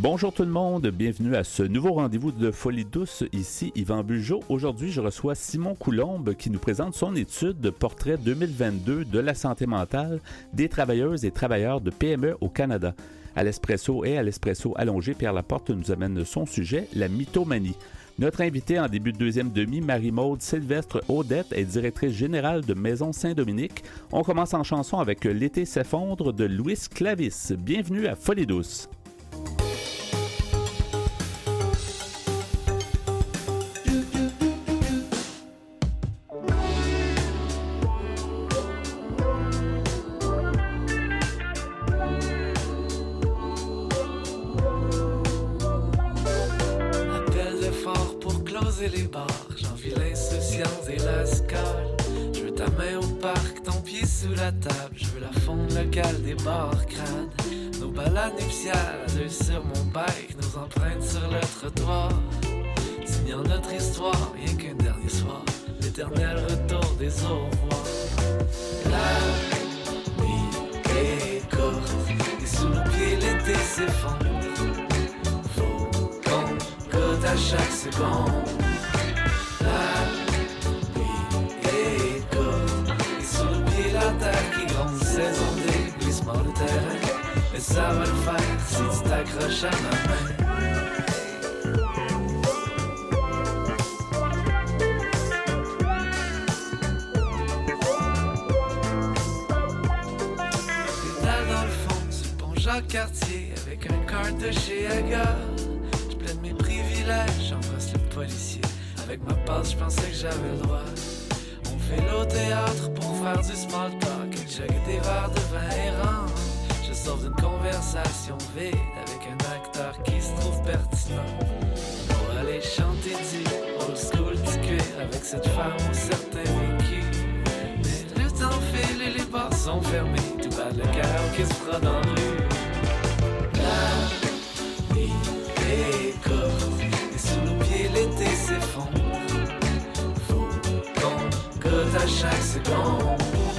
Bonjour tout le monde, bienvenue à ce nouveau rendez-vous de Folie douce, ici Yvan Bugeaud. Aujourd'hui, je reçois Simon Coulombe qui nous présente son étude de portrait 2022 de la santé mentale des travailleuses et travailleurs de PME au Canada. À l'espresso et à l'espresso allongé, Pierre Laporte nous amène son sujet, la mythomanie. Notre invitée en début de deuxième demi, Marie-Maude Sylvestre Audette, est directrice générale de Maison Saint-Dominique. On commence en chanson avec L'été s'effondre de Louis Clavis. Bienvenue à Folie douce. Les bars, j'envie l'insouciance et la scale. Je veux ta main au parc, ton pied sous la table. Je veux la faune locale des bars crades. Nos balades nuptiales, à deux sur mon bike. Nos empreintes sur le trottoir. Signant notre histoire, rien qu'un dernier soir. L'éternel retour des au revoir. La nuit est courte et sous nos pieds l'été s'effondre. Faut qu'on goûte à chaque seconde. La nuit est courte et sous le pied la terre qui gronde. Saison des glissements de terrain. Mais ça va le faire si tu t'accroches à ma main. Pédale dans le fond sur le pont Jacques-Cartier avec un cart de chez Agar. Je plaide mes privilèges, j'embrasse le policier. Avec ma passe, je pensais que j'avais le droit. On fait l'au-théâtre pour faire du small talk. Et chugger des verres de vin errant. Je sors d'une conversation vide avec un acteur qui se trouve pertinent. Pour aller chanter du old school du cuir avec cette femme au certain vécu. Mais le temps file et les bars sont fermés. Tout bat le cœur qui se fera dans le rue. La nuit est courte et sous nos pieds l'été s'effondre. Faut qu'on goûte à chaque seconde.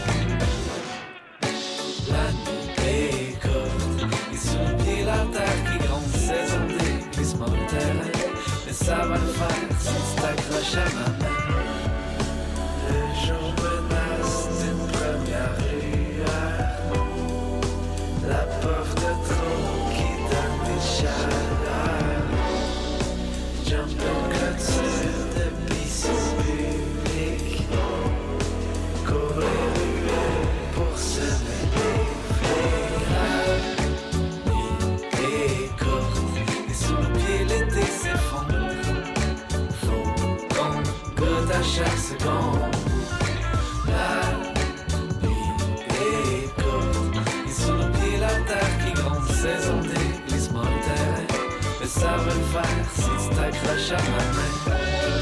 La nuit est courte et sous nos pieds la terre qui gronde. Saison des glissements de terrain. Mais ça va le faire si tu t'accroches à ma main. Le jour menace d'une première lueur. La porte de trop qui donne des chaleurs. Jump en clôture de piscine publique. Cours les ruelles pour semer les flics. La nuit est courte et sous nos pieds l'été s'effondre. Faut qu'on goûte à chaque seconde. La nuit est courte et sous nos pieds la terre qui gronde. Saison des glissements de terrain. Mais ça va le faire si tu t'accroches à ma main.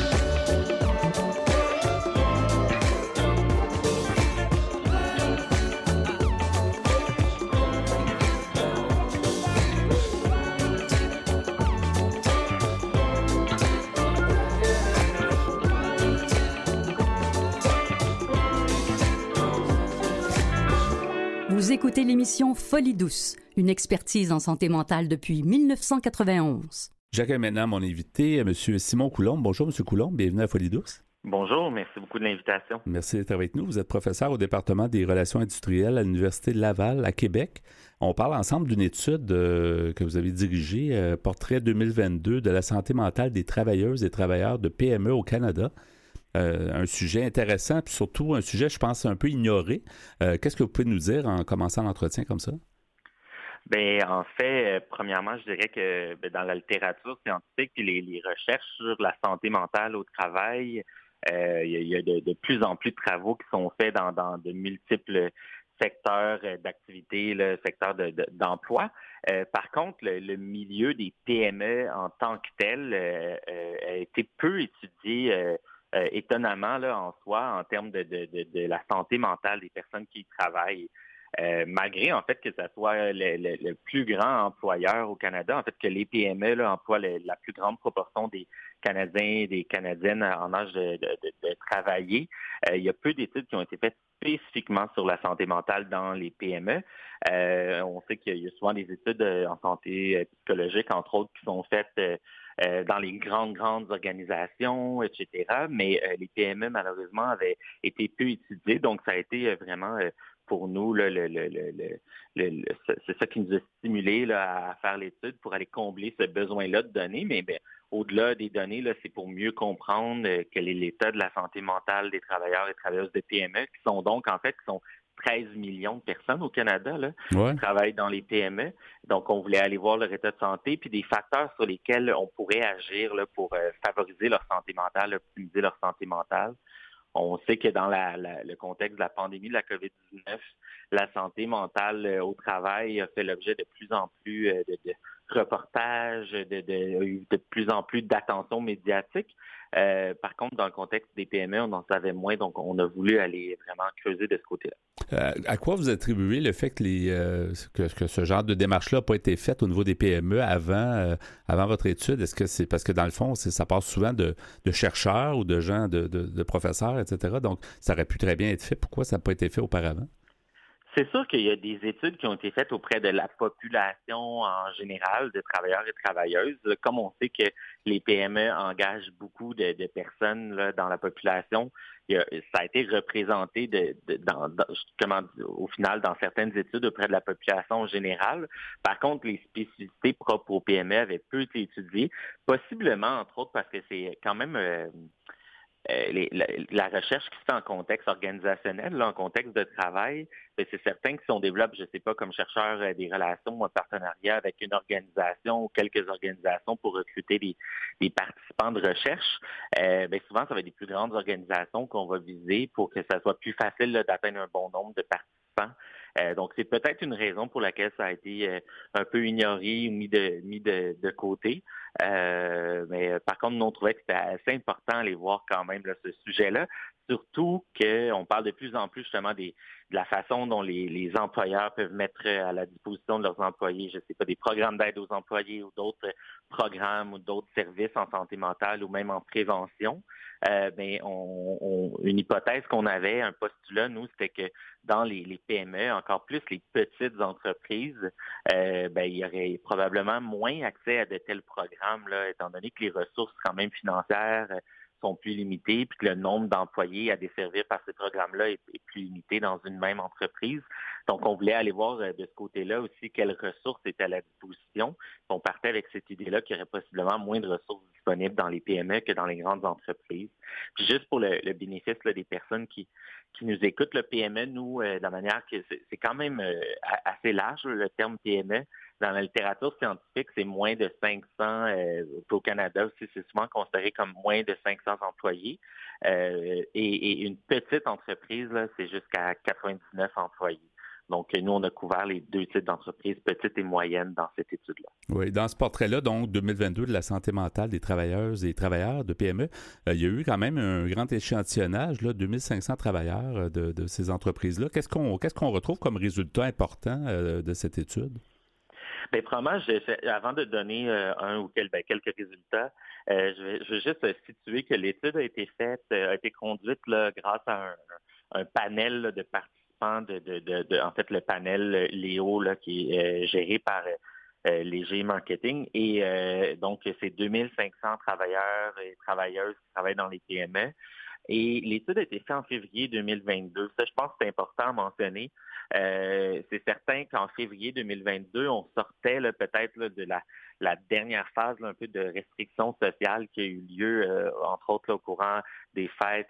Vous écoutez l'émission Folie douce, une expertise en santé mentale depuis 1991. J'accueille maintenant mon invité, M. Simon Coulombe. Bonjour, M. Coulombe, bienvenue à Folie douce. Bonjour, merci beaucoup de l'invitation. Merci d'être avec nous. Vous êtes professeur au département des relations industrielles à l'Université de Laval, à Québec. On parle ensemble d'une étude que vous avez dirigée, Portrait 2022 de la santé mentale des travailleuses et travailleurs de PME au Canada. Un sujet intéressant, puis surtout un sujet, je pense, un peu ignoré. Qu'est-ce que vous pouvez nous dire en commençant l'entretien comme ça? Ben, en fait, premièrement, je dirais que dans la littérature scientifique et les recherches sur la santé mentale au travail, il y a de plus en plus de travaux qui sont faits dans de multiples secteurs d'activité, le secteur d'emploi. Par contre, le milieu des PME en tant que tel a été peu étudié étonnamment là, en soi en termes de la santé mentale des personnes qui y travaillent. malgré en fait que ça soit le plus grand employeur au Canada, en fait que les PME là, emploient la plus grande proportion des Canadiens et des Canadiennes en âge de travailler. Il y a peu d'études qui ont été faites spécifiquement sur la santé mentale dans les PME. On sait qu'il y a souvent des études en santé psychologique, entre autres, qui sont faites dans les grandes organisations, etc. Mais les PME, malheureusement, avaient été peu étudiées. Donc, ça a été vraiment pour nous, là, c'est ça qui nous a stimulé là, à faire l'étude pour aller combler ce besoin-là de données. Mais au-delà des données, là, c'est pour mieux comprendre quel est l'état de la santé mentale des travailleurs et travailleuses de PME, qui sont donc, en fait, qui sont 13 millions de personnes au Canada là, qui travaillent dans les PME. Donc, on voulait aller voir leur état de santé, puis des facteurs sur lesquels on pourrait agir là, pour favoriser leur santé mentale, optimiser leur santé mentale. On sait que dans le contexte de la pandémie de la COVID-19, la santé mentale au travail a fait l'objet de plus en plus de reportages, de plus en plus d'attention médiatique. Par contre, dans le contexte des PME, on en savait moins, donc on a voulu aller vraiment creuser de ce côté-là. À quoi vous attribuez le fait que ce genre de démarche-là n'a pas été faite au niveau des PME avant votre étude? Est-ce que c'est parce que dans le fond, ça passe souvent de chercheurs ou de gens, de professeurs, etc. Donc, ça aurait pu très bien être fait. Pourquoi ça n'a pas été fait auparavant? C'est sûr qu'il y a des études qui ont été faites auprès de la population en général, de travailleurs et travailleuses. Comme on sait que les PME engagent beaucoup de personnes là, dans la population, ça a été représenté au final dans certaines études auprès de la population générale. Par contre, les spécificités propres aux PME avaient peu été étudiées, possiblement, entre autres, parce que c'est quand même... la recherche qui se fait en contexte organisationnel, là, en contexte de travail, c'est certain que si on développe, je ne sais pas, comme chercheur, des relations ou un partenariat avec une organisation ou quelques organisations pour recruter des participants de recherche, souvent, ça va être des plus grandes organisations qu'on va viser pour que ça soit plus facile là, d'atteindre un bon nombre de participants. Donc, c'est peut-être une raison pour laquelle ça a été un peu ignoré ou mis de côté. Mais par contre, nous, on trouvait que c'était assez important d'aller voir quand même là, ce sujet-là, surtout qu'on parle de plus en plus justement de la façon dont les employeurs peuvent mettre à la disposition de leurs employés, je ne sais pas, des programmes d'aide aux employés ou d'autres programmes ou d'autres services en santé mentale ou même en prévention. Une hypothèse qu'on avait, un postulat, nous, c'était que dans les PME, encore plus les petites entreprises, il y aurait probablement moins accès à de tels programmes, là, étant donné que les ressources quand même financières sont plus limitées, puis que le nombre d'employés à desservir par ces programmes-là est plus limité dans une même entreprise. Donc, on voulait aller voir de ce côté-là aussi quelles ressources étaient à la disposition. On partait avec cette idée-là qu'il y aurait possiblement moins de ressources disponibles dans les PME que dans les grandes entreprises. Puis juste pour le bénéfice là, des personnes qui nous écoutent, le PME, nous, de la manière que c'est quand même assez large, le terme PME. Dans la littérature scientifique, c'est moins de 500, au Canada aussi, c'est souvent considéré comme moins de 500 employés. Et une petite entreprise, là, c'est jusqu'à 99 employés. Donc, nous, on a couvert les deux types d'entreprises, petites et moyennes, dans cette étude-là. Oui, dans ce portrait-là, donc, 2022 de la santé mentale des travailleuses et travailleurs de PME, il y a eu quand même un grand échantillonnage, là, 2500 travailleurs de ces entreprises-là. Qu'est-ce qu'on retrouve comme résultat important de cette étude? Bien, probablement, avant de donner quelques résultats, je veux juste situer que l'étude a été faite, a été conduite là, grâce à un panel là, de participants en fait, le panel Léo là, qui est géré par Léger Marketing. Et donc, c'est 2500 travailleurs et travailleuses qui travaillent dans les PME. Et l'étude a été faite en février 2022. Ça, je pense que c'est important à mentionner. C'est certain qu'en février 2022, on sortait là, peut-être là, de la dernière phase là, un peu de restriction sociale qui a eu lieu, entre autres là, au courant des fêtes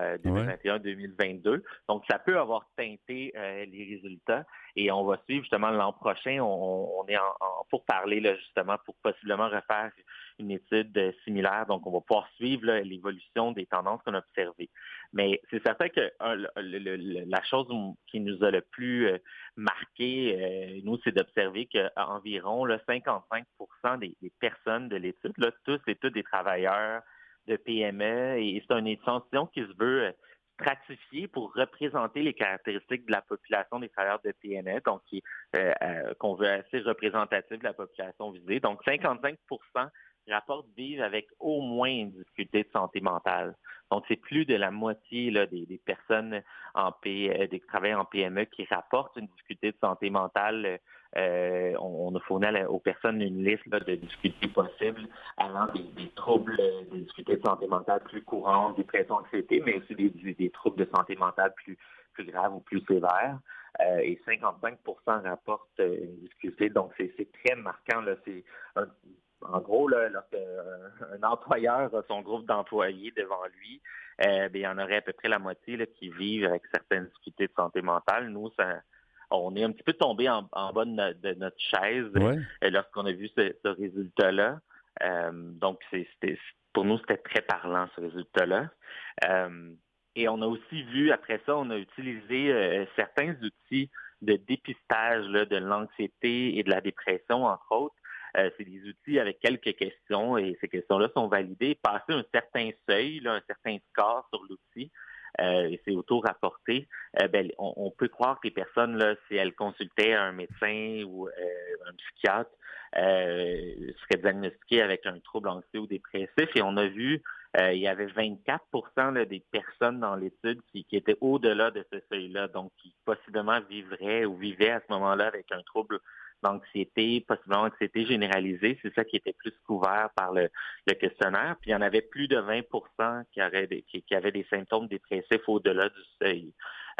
2021-2022. Donc, ça peut avoir teinté les résultats. Et on va suivre justement l'an prochain. On est pour parler là, justement pour possiblement refaire une étude similaire. Donc, on va pouvoir suivre là, l'évolution des tendances qu'on a observées. Mais c'est certain que la chose qui nous a le plus marqué, nous, c'est d'observer qu'environ 55% des personnes de l'étude, là, tous et toutes des travailleurs de PME, et c'est une échantillon qui se veut stratifié pour représenter les caractéristiques de la population des travailleurs de PME, donc qu'on veut assez représentatif de la population visée. Donc, 55% rapportent vivre avec au moins une difficulté de santé mentale. Donc, c'est plus de la moitié là, des personnes des travailleurs en PME qui rapportent une difficulté de santé mentale. On a fourni aux personnes une liste là, de difficultés possibles, allant des troubles, des difficultés de santé mentale plus courantes, dépression, anxiété, mais aussi des troubles de santé mentale plus graves ou plus sévères. Et 55% rapportent une difficulté. Donc, c'est très marquant. Là. En gros, là, lorsqu'un employeur a son groupe d'employés devant lui, il y en aurait à peu près la moitié là, qui vivent avec certaines difficultés de santé mentale. Nous, on est un petit peu tombé en bas de notre chaise lorsqu'on a vu ce résultat-là. Donc, pour nous, c'était très parlant, ce résultat-là. Et on a aussi vu, après ça, on a utilisé certains outils de dépistage là, de l'anxiété et de la dépression, entre autres. C'est des outils avec quelques questions et ces questions-là sont validées. Passer un certain seuil, là, un certain score sur l'outil, et c'est auto-rapporté, on peut croire que les personnes, là, si elles consultaient un médecin ou un psychiatre, seraient diagnostiquées avec un trouble anxieux ou dépressif. Et on a vu, il y avait 24% là, des personnes dans l'étude qui étaient au-delà de ce seuil-là, donc qui possiblement vivraient ou vivaient à ce moment-là avec un trouble d'anxiété, possiblement anxiété généralisée. C'est ça qui était plus couvert par le questionnaire. Puis il y en avait plus de 20% qui avaient des symptômes dépressifs au-delà du seuil.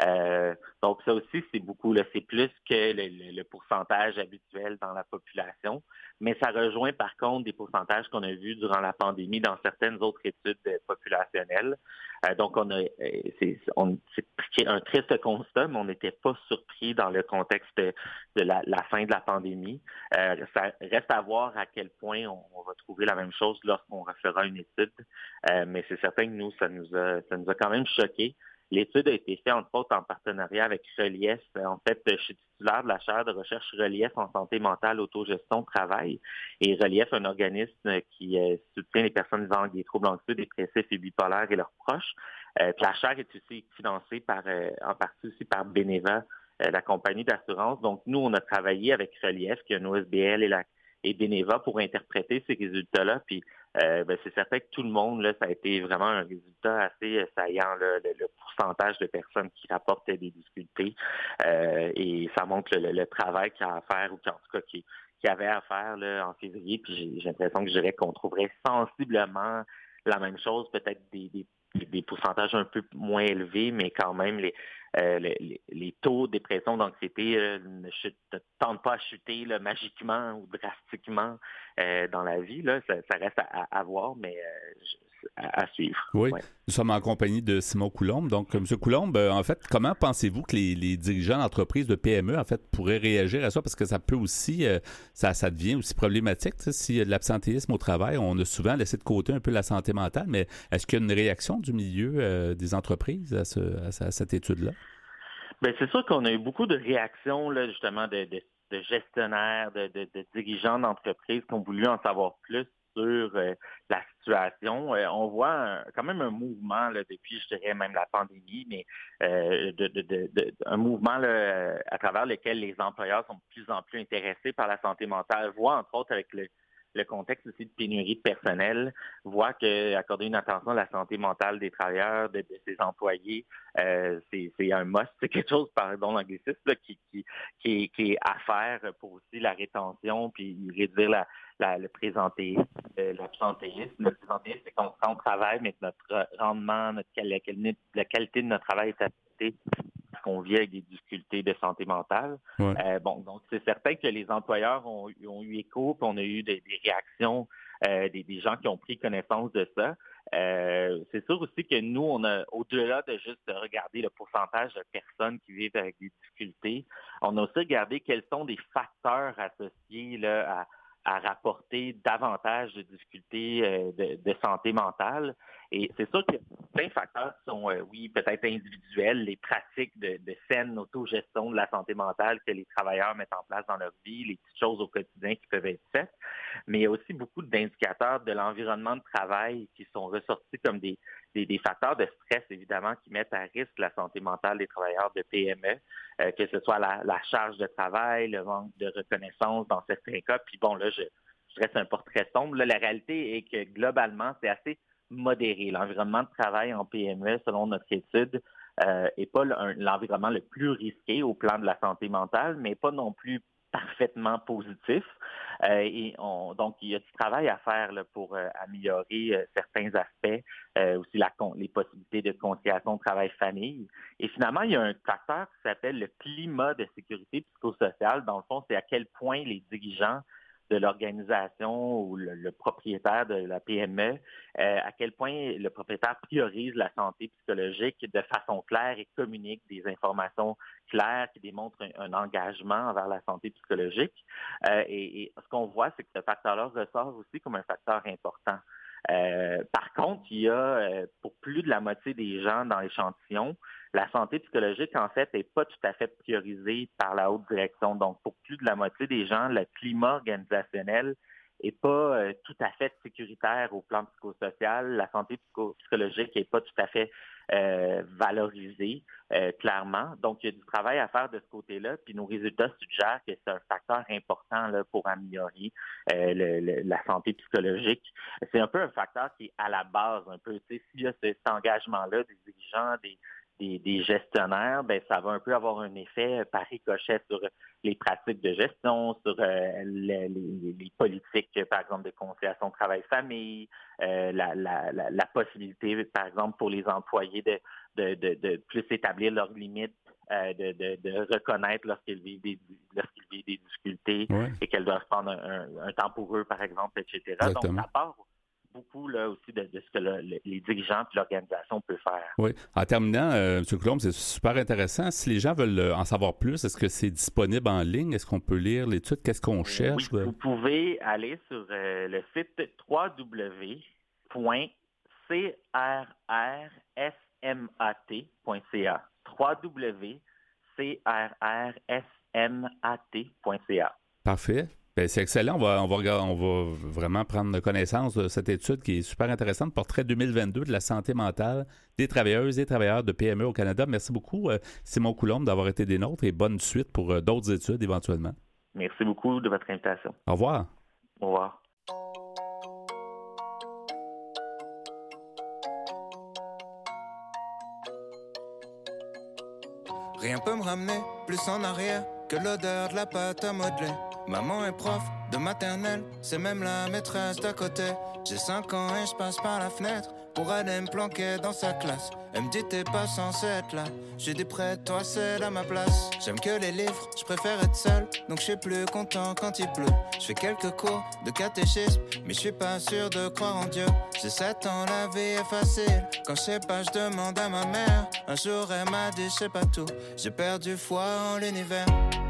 Donc ça aussi, c'est beaucoup. Là, c'est plus que le pourcentage habituel dans la population. Mais ça rejoint par contre des pourcentages qu'on a vus durant la pandémie dans certaines autres études populationnelles. Donc c'est un triste constat, mais on n'était pas surpris dans le contexte de la fin de la pandémie. Ça reste à voir à quel point on va trouver la même chose lorsqu'on refera une étude. Mais c'est certain que nous, ça nous a quand même choqués. L'étude a été faite, entre autres, en partenariat avec Relief. En fait, je suis titulaire de la chaire de recherche Relief en santé mentale, autogestion, travail. Et Relief, un organisme qui soutient les personnes vivant avec des troubles anxieux, dépressifs et bipolaires et leurs proches. La chaire est aussi financée en partie aussi par Beneva, la compagnie d'assurance. Donc, nous, on a travaillé avec Relief, qui est un OSBL et Beneva pour interpréter ces résultats-là. Puis, c'est certain que tout le monde, là, ça a été vraiment un résultat assez saillant, là, le pourcentage de personnes qui rapportent des difficultés. Et ça montre le travail qu'il y a à faire, ou en tout cas qu'il y avait à faire là, en février. Puis j'ai l'impression que je dirais qu'on trouverait sensiblement la même chose, peut-être des pourcentages un peu moins élevés, mais quand même les taux de dépression, d'anxiété ne tendent pas à chuter là, magiquement ou drastiquement dans la vie. Là. Ça reste à voir, mais à suivre. Oui, ouais. Nous sommes en compagnie de Simon Coulombe. Donc, M. Coulombe, en fait, comment pensez-vous que les dirigeants d'entreprises de PME, en fait, pourraient réagir à ça? Parce que ça peut aussi, ça devient aussi problématique. S'il y a de l'absentéisme au travail, on a souvent laissé de côté un peu la santé mentale, mais est-ce qu'il y a une réaction du milieu des entreprises à cette étude-là? Bien, c'est sûr qu'on a eu beaucoup de réactions, là, justement, de gestionnaires, de dirigeants d'entreprises qui ont voulu en savoir plus sur la situation. On voit quand même un mouvement là, depuis, je dirais, même la pandémie, mais un mouvement là, à travers lequel les employeurs sont de plus en plus intéressés par la santé mentale, voient entre autres avec le contexte aussi de pénurie de personnel, voit qu'accorder une attention à la santé mentale des travailleurs, de ses employés, c'est un must, c'est quelque chose, pardon l'anglicisme, là, qui est à faire pour aussi la rétention, puis réduire le présentéisme, l'absentéisme. Le présentéisme, c'est qu'on travaille, mais que notre rendement, la qualité de notre travail est affectée parce qu'on vit avec des difficultés de santé mentale. Ouais. Donc c'est certain que les employeurs ont eu écho, puis on a eu des réactions des gens qui ont pris connaissance de ça. C'est sûr aussi que nous, on a, au-delà de juste regarder le pourcentage de personnes qui vivent avec des difficultés, on a aussi regardé quels sont des facteurs associés là, à rapporter davantage de difficultés de santé mentale. Et c'est sûr qu'il y a plein de facteurs qui sont, oui, peut-être individuels, les pratiques de saine autogestion de la santé mentale que les travailleurs mettent en place dans leur vie, les petites choses au quotidien qui peuvent être faites. Mais il y a aussi beaucoup d'indicateurs de l'environnement de travail qui sont ressortis comme des facteurs de stress, évidemment, qui mettent à risque la santé mentale des travailleurs de PME, que ce soit la charge de travail, le manque de reconnaissance dans certains cas. Puis bon, là, je reste un portrait sombre. Là, la réalité est que globalement, c'est assez modéré. L'environnement de travail en PME, selon notre étude, n'est pas l'environnement le plus risqué au plan de la santé mentale, mais pas non plus parfaitement positif. Donc, il y a du travail à faire là, pour améliorer certains aspects, aussi les possibilités de conciliation travail-famille. Et finalement, il y a un facteur qui s'appelle le climat de sécurité psychosociale. Dans le fond, c'est à quel point les dirigeants de l'organisation ou le propriétaire de la PME, à quel point le propriétaire priorise la santé psychologique de façon claire et communique des informations claires qui démontrent un engagement envers la santé psychologique. Et ce qu'on voit, c'est que ce facteur-là ressort aussi comme un facteur important. Par contre, il y a pour plus de la moitié des gens dans l'échantillon, la santé psychologique, en fait, n'est pas tout à fait priorisée par la haute direction. Donc, pour plus de la moitié des gens, le climat organisationnel n'est pas tout à fait sécuritaire au plan psychosocial. La santé psychologique n'est pas tout à fait valorisée, clairement. Donc, il y a du travail à faire de ce côté-là. Puis, nos résultats suggèrent que c'est un facteur important là, pour améliorer la santé psychologique. C'est un peu un facteur qui est à la base, un peu. Tu sais, s'il y a cet engagement-là des dirigeants, des gestionnaires, ben ça va un peu avoir un effet par ricochet sur les pratiques de gestion, sur les politiques, par exemple, de conciliation travail-famille, la possibilité, par exemple, pour les employés de plus établir leurs limites, de reconnaître lorsqu'ils vivent des difficultés et qu'elles doivent prendre un temps pour eux, par exemple, etc. Exactement. Donc, ça part beaucoup là aussi de ce que les dirigeants et l'organisation peuvent faire. Oui. En terminant, M. Coulombe, c'est super intéressant. Si les gens veulent en savoir plus, est-ce que c'est disponible en ligne? Est-ce qu'on peut lire l'étude? Qu'est-ce qu'on cherche? Oui, vous pouvez aller sur le site www.crrsmat.ca. www.crrsmat.ca. Parfait. Bien, c'est excellent. On va vraiment prendre connaissance de cette étude qui est super intéressante. Portrait 2022 de la santé mentale des travailleuses et travailleurs de PME au Canada. Merci beaucoup, Simon Coulombe, d'avoir été des nôtres et bonne suite pour d'autres études éventuellement. Merci beaucoup de votre invitation. Au revoir. Au revoir. Rien peut me ramener plus en arrière que l'odeur de la pâte à modeler. Maman est prof de maternelle, c'est même la maîtresse d'à côté. J'ai 5 ans et je passe par la fenêtre pour aller me planquer dans sa classe. Elle me dit t'es pas censé être là. J'ai dit près de toi c'est là ma place. J'aime que les livres, je préfère être seul, donc je suis plus content quand il pleut. Je fais quelques cours de catéchisme, mais je suis pas sûr de croire en Dieu. J'ai 7 ans, la vie est facile. Quand je sais pas, je demande à ma mère. Un jour elle m'a dit je sais pas tout. J'ai perdu foi en l'univers.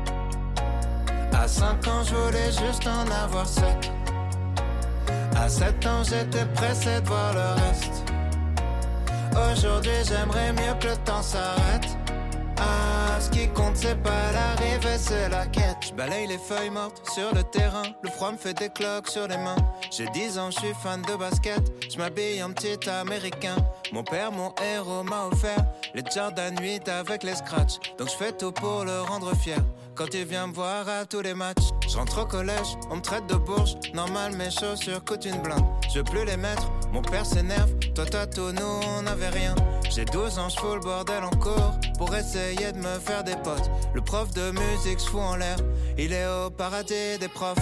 À 5 ans, je voulais juste en avoir 7. À 7 ans, j'étais pressé de voir le reste. Aujourd'hui, j'aimerais mieux que le temps s'arrête. Ah, ce qui compte, c'est pas l'arrivée, c'est la quête. Je balaye les feuilles mortes sur le terrain. Le froid me fait des cloques sur les mains. J'ai 10 ans, je suis fan de basket. Je m'habille en petit américain. Mon père, mon héros, m'a offert les Jordan 8 avec les scratchs. Donc je fais tout pour le rendre fier. Quand il vient me voir à tous les matchs, je rentre au collège, on me traite de bourge. Normal, mes chaussures coûtent une blinde. Je veux plus les mettre, mon père s'énerve. Toi t'as tout, nous on n'avait rien. J'ai 12 ans, je fous le bordel en cours pour essayer de me faire des potes. Le prof de musique se fout en l'air, il est au paradis des profs.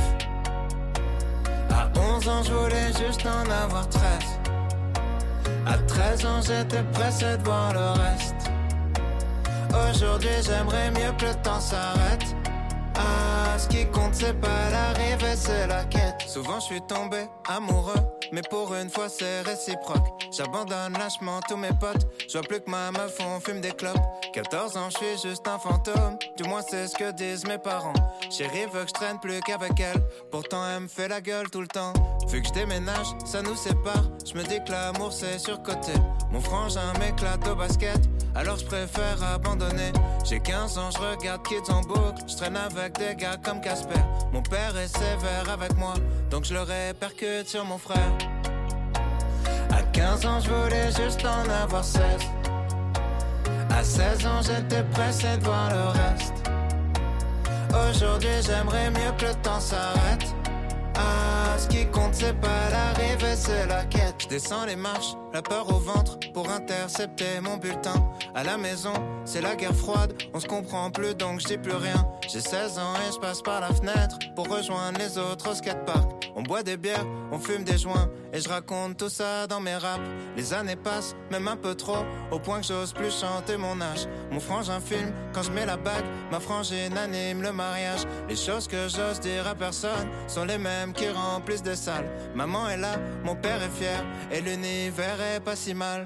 À 11 ans, je voulais juste en avoir 13. À 13 ans, j'étais pressé de voir le reste. Aujourd'hui, j'aimerais mieux que le temps s'arrête. Ah, ce qui compte, c'est pas l'arrivée, c'est la quête. Souvent, je suis tombé amoureux mais pour une fois c'est réciproque. J'abandonne lâchement tous mes potes, je vois plus que ma meuf, on fume des clopes. 14 ans, je suis juste un fantôme, du moins c'est ce que disent mes parents. Chérie veut que je traîne plus qu'avec elle, pourtant elle me fait la gueule tout le temps. Vu que je déménage, ça nous sépare, je me dis que l'amour c'est surcoté. Mon frangin m'éclate au basket, alors je préfère abandonner. J'ai 15 ans, je regarde Kids en boucle, je traîne avec des gars comme Casper. Mon père est sévère avec moi, donc je le répercute sur mon frère. À 15 ans, je voulais juste en avoir 16. À 16 ans, j'étais pressé de voir le reste. Aujourd'hui, j'aimerais mieux que le temps s'arrête. Ah, ce qui compte, c'est pas l'arrivée, c'est la quête. Je descends les marches, la peur au ventre, pour intercepter mon bulletin. À la maison, c'est la guerre froide, on se comprend plus donc je dis plus rien. J'ai 16 ans et je passe par la fenêtre pour rejoindre les autres au skatepark. On boit des bières, on fume des joints et je raconte tout ça dans mes raps. Les années passent, même un peu trop, au point que j'ose plus chanter mon âge. Mon frangin filme quand je mets la bague, ma frangine anime le mariage. Les choses que j'ose dire à personne sont les mêmes qui remplissent des salles. Maman est là, mon père est fier et l'univers est pas si mal.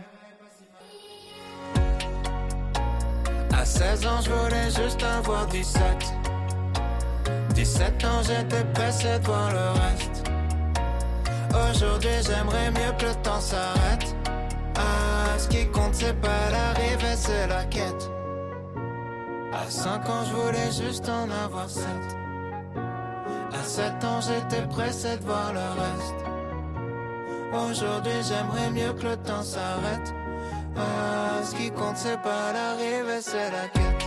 À 16 ans, je voulais juste avoir 17. 17 ans, j'étais pressé de voir le reste. Aujourd'hui, j'aimerais mieux que le temps s'arrête. Ah, ce qui compte, c'est pas l'arrivée, c'est la quête. À 5 ans, je voulais juste en avoir 7. À 7 ans, j'étais pressé de voir le reste. Aujourd'hui, j'aimerais mieux que le temps s'arrête. Ah, ce qui compte, c'est pas l'arrivée, c'est la quête.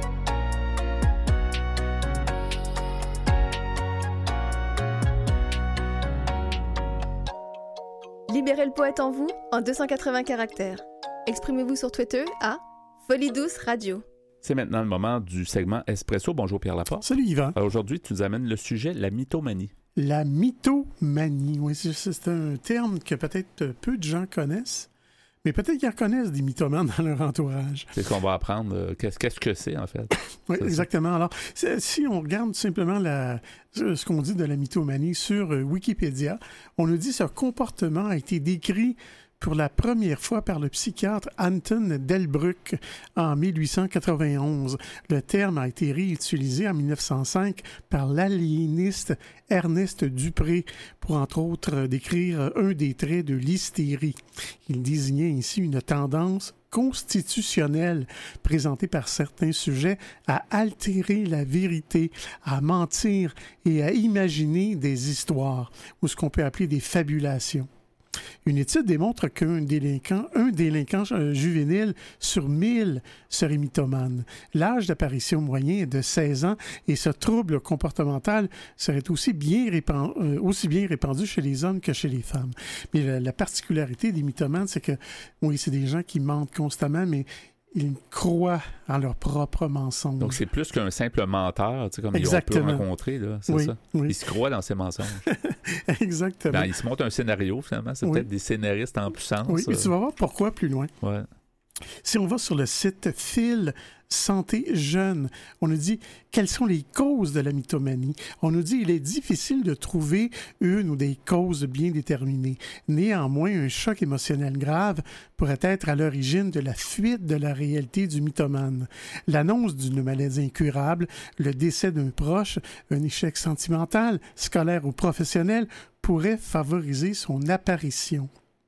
Libérez le poète en vous en 280 caractères. Exprimez-vous sur Twitter à Folie Douce Radio. C'est maintenant le moment du segment Espresso. Bonjour Pierre Laporte. Salut Yvan. Alors aujourd'hui, tu nous amènes le sujet, la mythomanie. La mythomanie, oui, c'est un terme que peut-être peu de gens connaissent, mais peut-être qu'ils reconnaissent des mythomanes dans leur entourage. C'est ce qu'on va apprendre. Qu'est-ce que c'est, en fait? Oui, exactement. Alors, si on regarde simplement ce qu'on dit de la mythomanie sur Wikipédia, on nous dit que ce comportement a été décrit pour la première fois par le psychiatre Anton Delbruck en 1891. Le terme a été réutilisé en 1905 par l'aliéniste Ernest Dupré pour, entre autres, décrire un des traits de l'hystérie. Il désignait ainsi une tendance constitutionnelle présentée par certains sujets à altérer la vérité, à mentir et à imaginer des histoires, ou ce qu'on peut appeler des fabulations. Une étude démontre qu'un délinquant juvénile sur 1000 serait mythomane. L'âge d'apparition moyen est de 16 ans et ce trouble comportemental serait aussi bien répandu chez les hommes que chez les femmes. Mais la particularité des mythomanes, c'est que, oui, c'est des gens qui mentent constamment, mais ils croient en leurs propres mensonges. Donc, c'est plus qu'un simple menteur, tu sais, comme Exactement. on peut rencontrer, là, c'est ça? Oui. Il se croit dans ses mensonges. Exactement. Il se montre un scénario, finalement. C'est peut-être des scénaristes en puissance. Oui, mais tu vas voir pourquoi plus loin. Ouais. Si on va sur le site Phil Santé Jeune, on nous dit quelles sont les causes de la mythomanie. On nous dit qu'il est difficile de trouver une ou des causes bien déterminées. Néanmoins, un choc émotionnel grave pourrait être à l'origine de la fuite de la réalité du mythomane. L'annonce d'une maladie incurable, le décès d'un proche, un échec sentimental, scolaire ou professionnel pourrait favoriser son apparition.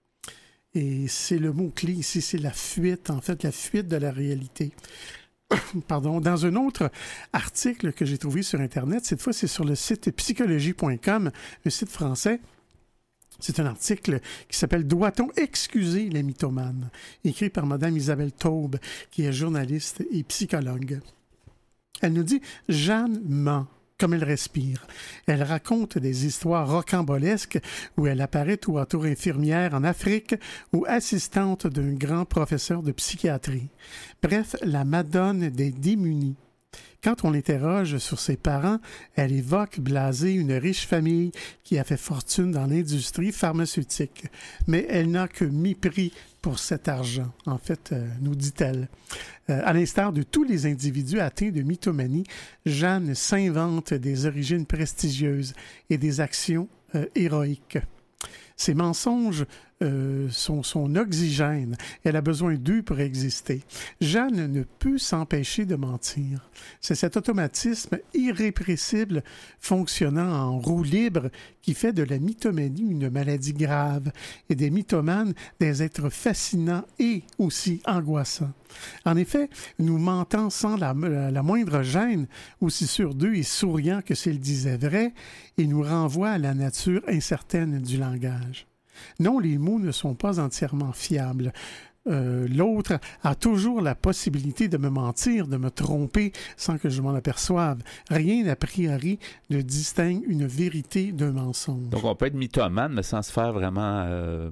Et c'est le mot-clé ici, c'est la fuite, en fait, la fuite de la réalité. Pardon. Dans un autre article que j'ai trouvé sur Internet, cette fois, c'est sur le site psychologie.com, un site français. C'est un article qui s'appelle « Doit-on excuser les mythomanes ?» écrit par Mme Isabelle Taube, qui est journaliste et psychologue. Elle nous dit « Jeanne ment. » Comme elle respire. Elle raconte des histoires rocambolesques où elle apparaît tour à tour infirmière en Afrique ou assistante d'un grand professeur de psychiatrie. Bref, la Madone des démunis. Quand on l'interroge sur ses parents, elle évoque blasée une riche famille qui a fait fortune dans l'industrie pharmaceutique. Mais elle n'a que mépris pour cet argent, en fait, nous dit-elle. À l'instar de tous les individus atteints de mythomanie, Jeanne s'invente des origines prestigieuses et des actions héroïques. Ces mensonges sont son oxygène. Elle a besoin d'eux pour exister. Jeanne ne peut s'empêcher de mentir. C'est cet automatisme irrépressible fonctionnant en roue libre qui fait de la mythomanie une maladie grave et des mythomanes des êtres fascinants et aussi angoissants. En effet, nous mentons sans la moindre gêne, aussi sûrs d'eux et souriants que s'ils disaient vrai, et nous renvoient à la nature incertaine du langage. Non, les mots ne sont pas entièrement fiables. L'autre a toujours la possibilité de me mentir, de me tromper sans que je m'en aperçoive. Rien, a priori, ne distingue une vérité d'un mensonge. Donc, on peut être mythomane, mais sans se faire vraiment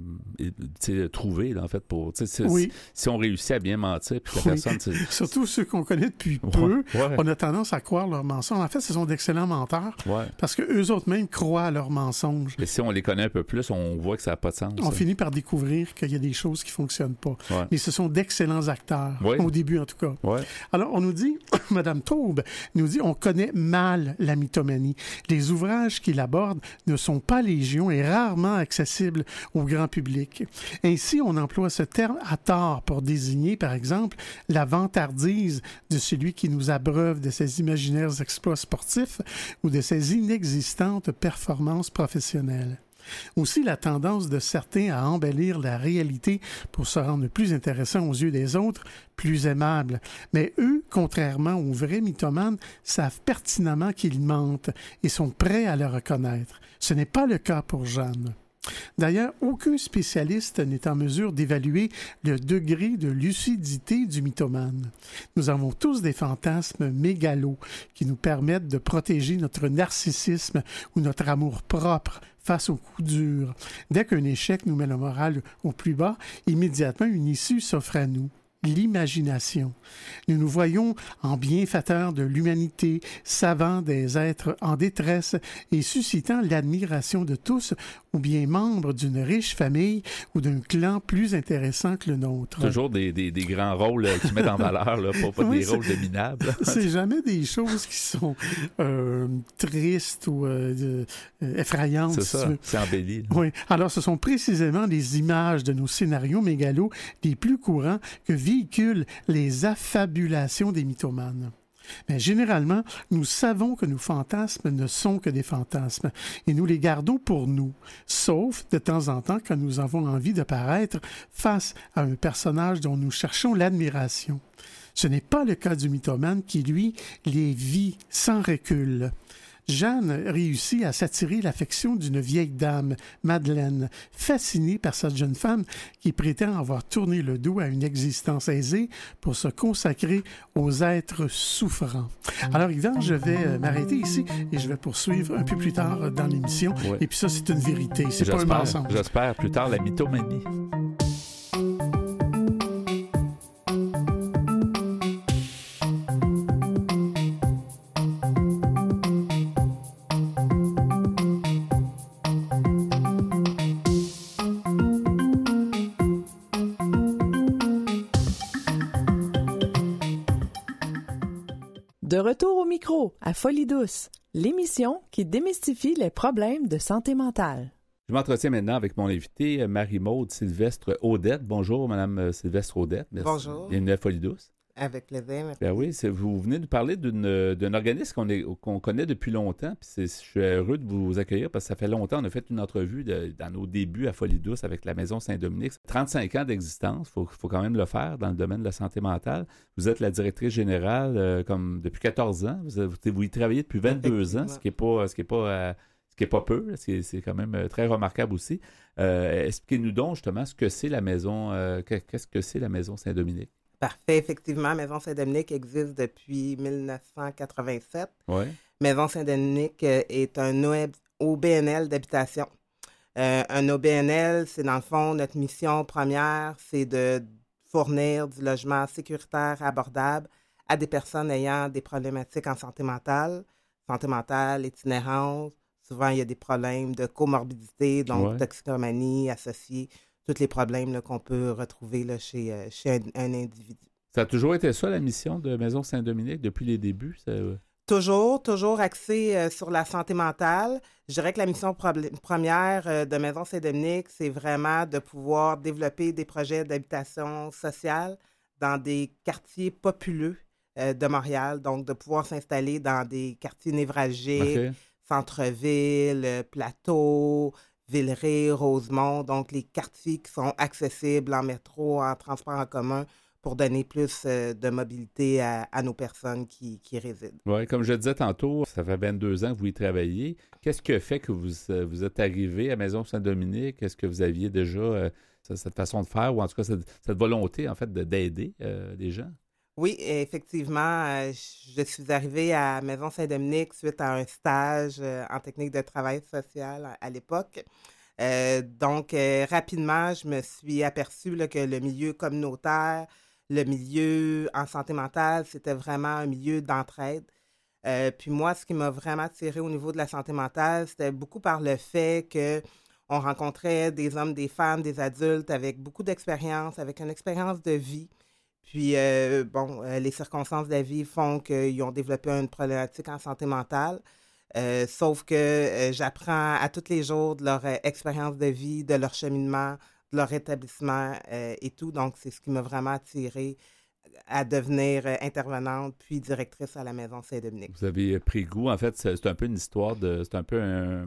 trouver, là, en fait, pour... Oui. Si on réussit à bien mentir, puis que la personne... Surtout ceux qu'on connaît depuis peu, on a tendance à croire leurs mensonges. En fait, ce sont d'excellents menteurs, parce qu'eux autres même croient à leurs mensonges. Et si on les connaît un peu plus, on voit que ça n'a pas de sens. On finit par découvrir qu'il y a des choses qui ne fonctionnent pas. Ouais. Mais ce sont d'excellents acteurs, au début en tout cas. Ouais. Alors, on nous dit, Mme Taube nous dit, on connaît mal la mythomanie. Les ouvrages qu'il aborde ne sont pas légion et rarement accessibles au grand public. Ainsi, on emploie ce terme à tort pour désigner, par exemple, la vantardise de celui qui nous abreuve de ses imaginaires exploits sportifs ou de ses inexistantes performances professionnelles. Aussi, la tendance de certains à embellir la réalité pour se rendre plus intéressant aux yeux des autres, plus aimable. Mais eux, contrairement aux vrais mythomanes, savent pertinemment qu'ils mentent et sont prêts à le reconnaître. Ce n'est pas le cas pour Jeanne. D'ailleurs, aucun spécialiste n'est en mesure d'évaluer le degré de lucidité du mythomane. Nous avons tous des fantasmes mégalos qui nous permettent de protéger notre narcissisme ou notre amour-propre face aux coups durs. Dès qu'un échec nous met le moral au plus bas, immédiatement une issue s'offre à nous. L'imagination. Nous nous voyons en bienfaiteurs de l'humanité, savants des êtres en détresse et suscitant l'admiration de tous, ou bien membres d'une riche famille ou d'un clan plus intéressant que le nôtre. Toujours des grands rôles qui mettent en valeur, là, pas des rôles de minables. C'est jamais des choses qui sont tristes ou effrayantes. C'est ça, c'est embelli. Oui. Alors, ce sont précisément les images de nos scénarios mégalos les plus courants que véhiculent les affabulations des mythomanes. Mais généralement, nous savons que nos fantasmes ne sont que des fantasmes et nous les gardons pour nous, sauf de temps en temps quand nous avons envie de paraître face à un personnage dont nous cherchons l'admiration. Ce n'est pas le cas du mythomane qui, lui, les vit sans recul. Jeanne réussit à s'attirer l'affection d'une vieille dame, Madeleine, fascinée par cette jeune femme qui prétend avoir tourné le dos à une existence aisée pour se consacrer aux êtres souffrants. Alors, Yvan, je vais m'arrêter ici et je vais poursuivre un peu plus tard dans l'émission. Oui. Et puis ça, c'est une vérité, c'est pas un mensonge. J'espère plus tard la mythomanie. De retour au micro, à Folie douce, l'émission qui démystifie les problèmes de santé mentale. Je m'entretiens maintenant avec mon invité, Marie-Maude Sylvestre Audette. Bonjour, Madame Sylvestre Audette. Merci. Bonjour. Bienvenue à Folie douce. Avec plaisir. Merci. Ben oui, vous venez nous parler d'un organisme qu'on connaît depuis longtemps. Puis je suis heureux de vous accueillir parce que ça fait longtemps. On a fait une entrevue dans nos débuts à Folie douce avec la Maison Saint-Dominique. 35 ans d'existence, faut quand même le faire dans le domaine de la santé mentale. Vous êtes la directrice générale comme depuis 14 ans. Vous y travaillez depuis 22 ans, ce qui est pas peu. C'est quand même très remarquable aussi. Expliquez-nous donc justement ce que c'est la Maison. Qu'est-ce que c'est la Maison Saint-Dominique? Parfait. Effectivement, Maison Saint-Dominique existe depuis 1987. Ouais. Maison Saint-Dominique est un OBNL d'habitation. Un OBNL, c'est dans le fond, notre mission première, c'est de fournir du logement sécuritaire, abordable à des personnes ayant des problématiques en santé mentale, itinérance. Souvent, il y a des problèmes de comorbidité, donc toxicomanie associée. Tous les problèmes là, qu'on peut retrouver là, chez un individu. Ça a toujours été ça, la mission de Maison Saint-Dominique, depuis les débuts? Toujours axé sur la santé mentale. Je dirais que la mission première de Maison Saint-Dominique, c'est vraiment de pouvoir développer des projets d'habitation sociale dans des quartiers populeux de Montréal. Donc, de pouvoir s'installer dans des quartiers névralgiques, OK. centre-ville, plateau, Villeray, Rosemont. Donc, les quartiers qui sont accessibles en métro, en transport en commun, pour donner plus de mobilité à nos personnes qui résident. Oui, comme je le disais tantôt, ça fait 22 ans que vous y travaillez. Qu'est-ce qui a fait que vous êtes arrivé à Maison Saint-Dominique? Est-ce que vous aviez déjà cette façon de faire ou en tout cas cette volonté, en fait, d'aider les gens? Oui, effectivement, je suis arrivée à Maison Saint-Dominique suite à un stage en technique de travail social à l'époque. Donc, rapidement, je me suis aperçue là, que le milieu communautaire, le milieu en santé mentale, c'était vraiment un milieu d'entraide. Puis moi, ce qui m'a vraiment attirée au niveau de la santé mentale, c'était beaucoup par le fait qu'on rencontrait des hommes, des femmes, des adultes avec beaucoup d'expérience, avec une expérience de vie. Puis, les circonstances de la vie font qu'ils ont développé une problématique en santé mentale. Sauf que j'apprends à tous les jours de leur expérience de vie, de leur cheminement, de leur établissement et tout. Donc, c'est ce qui m'a vraiment attirée à devenir intervenante puis directrice à la Maison Saint-Dominique. Vous avez pris goût. En fait, c'est un peu une histoire de... C'est un peu un...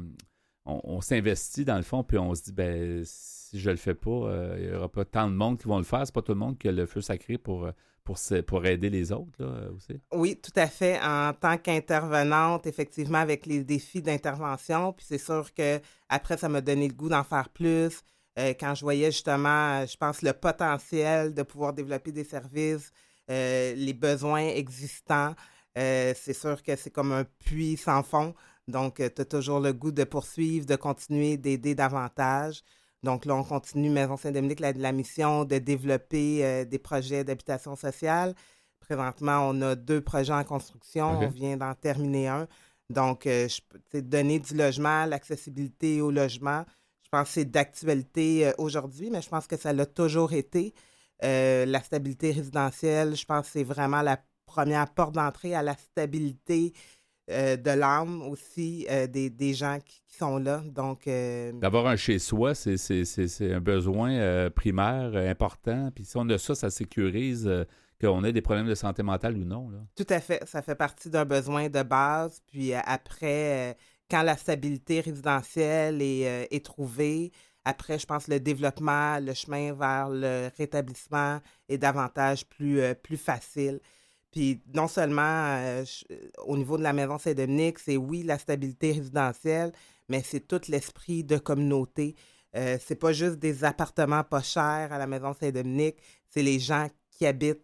On s'investit dans le fond, puis on se dit, ben si je le fais pas, il n'y aura pas tant de monde qui vont le faire. C'est pas tout le monde qui a le feu sacré pour aider les autres, là, aussi. Oui, tout à fait. En tant qu'intervenante, effectivement, avec les défis d'intervention, puis c'est sûr que après ça m'a donné le goût d'en faire plus. Quand je voyais justement, je pense, le potentiel de pouvoir développer des services, les besoins existants, c'est sûr que c'est comme un puits sans fond. Donc, tu as toujours le goût de poursuivre, de continuer, d'aider davantage. Donc là, on continue, Maison Saint-Dominique, la mission de développer des projets d'habitation sociale. Présentement, on a 2 projets en construction. OK. On vient d'en terminer un. Donc, donner du logement, l'accessibilité au logement, je pense que c'est d'actualité aujourd'hui, mais je pense que ça l'a toujours été. La stabilité résidentielle, je pense que c'est vraiment la première porte d'entrée à la stabilité de l'âme aussi des gens qui sont là. Donc, D'avoir un chez-soi, c'est un besoin primaire important. Puis si on a ça, ça sécurise qu'on ait des problèmes de santé mentale ou non, là. Tout à fait. Ça fait partie d'un besoin de base. Puis après, quand la stabilité résidentielle est trouvée, après, je pense que le développement, le chemin vers le rétablissement est davantage plus facile. Puis non seulement au niveau de la Maison Saint-Dominique, c'est oui la stabilité résidentielle, mais c'est tout l'esprit de communauté. C'est pas juste des appartements pas chers à la Maison Saint-Dominique, c'est les gens qui habitent,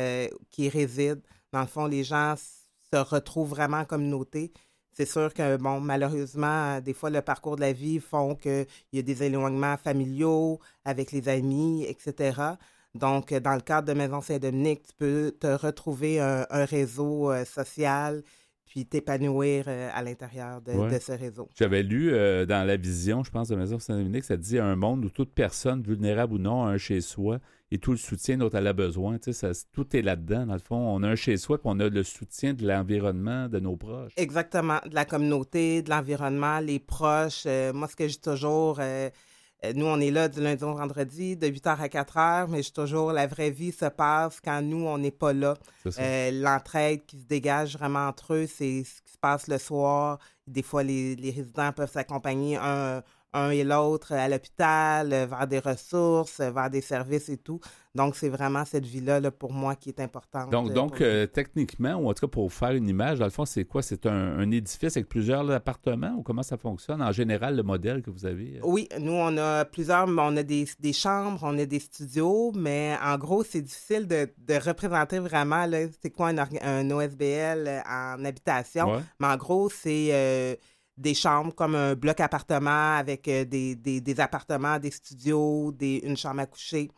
qui résident. Dans le fond, les gens se retrouvent vraiment en communauté. C'est sûr que, bon, malheureusement, des fois, le parcours de la vie font qu'il y a des éloignements familiaux avec les amis, etc. Donc, dans le cadre de Maison Saint-Dominique, tu peux te retrouver un réseau social puis t'épanouir à l'intérieur de ce réseau. J'avais lu dans la vision, je pense, de Maison Saint-Dominique, ça dit un monde où toute personne, vulnérable ou non, a un chez-soi et tout le soutien dont elle a besoin. Tu sais, tout est là-dedans, dans le fond. On a un chez-soi puis on a le soutien de l'environnement, de nos proches. Exactement, de la communauté, de l'environnement, les proches. Moi, ce que je dis toujours... nous, on est là du lundi au vendredi, de 8h à 4h, mais la vraie vie se passe quand nous, on n'est pas là. L'entraide qui se dégage vraiment entre eux, c'est ce qui se passe le soir. Des fois, les résidents peuvent s'accompagner un et l'autre à l'hôpital, vers des ressources, vers des services et tout. Donc, c'est vraiment cette vie-là, là, pour moi, qui est importante. Donc techniquement, ou en tout cas pour faire une image, dans le fond, c'est quoi? C'est un édifice avec plusieurs appartements ou comment ça fonctionne? En général, le modèle que vous avez? Oui, nous, on a plusieurs, on a des chambres, on a des studios, mais en gros, c'est difficile de représenter vraiment, là, c'est quoi un OSBL en habitation. Ouais. Mais en gros, c'est... des chambres comme un bloc appartement avec des appartements, des studios, une chambre à coucher.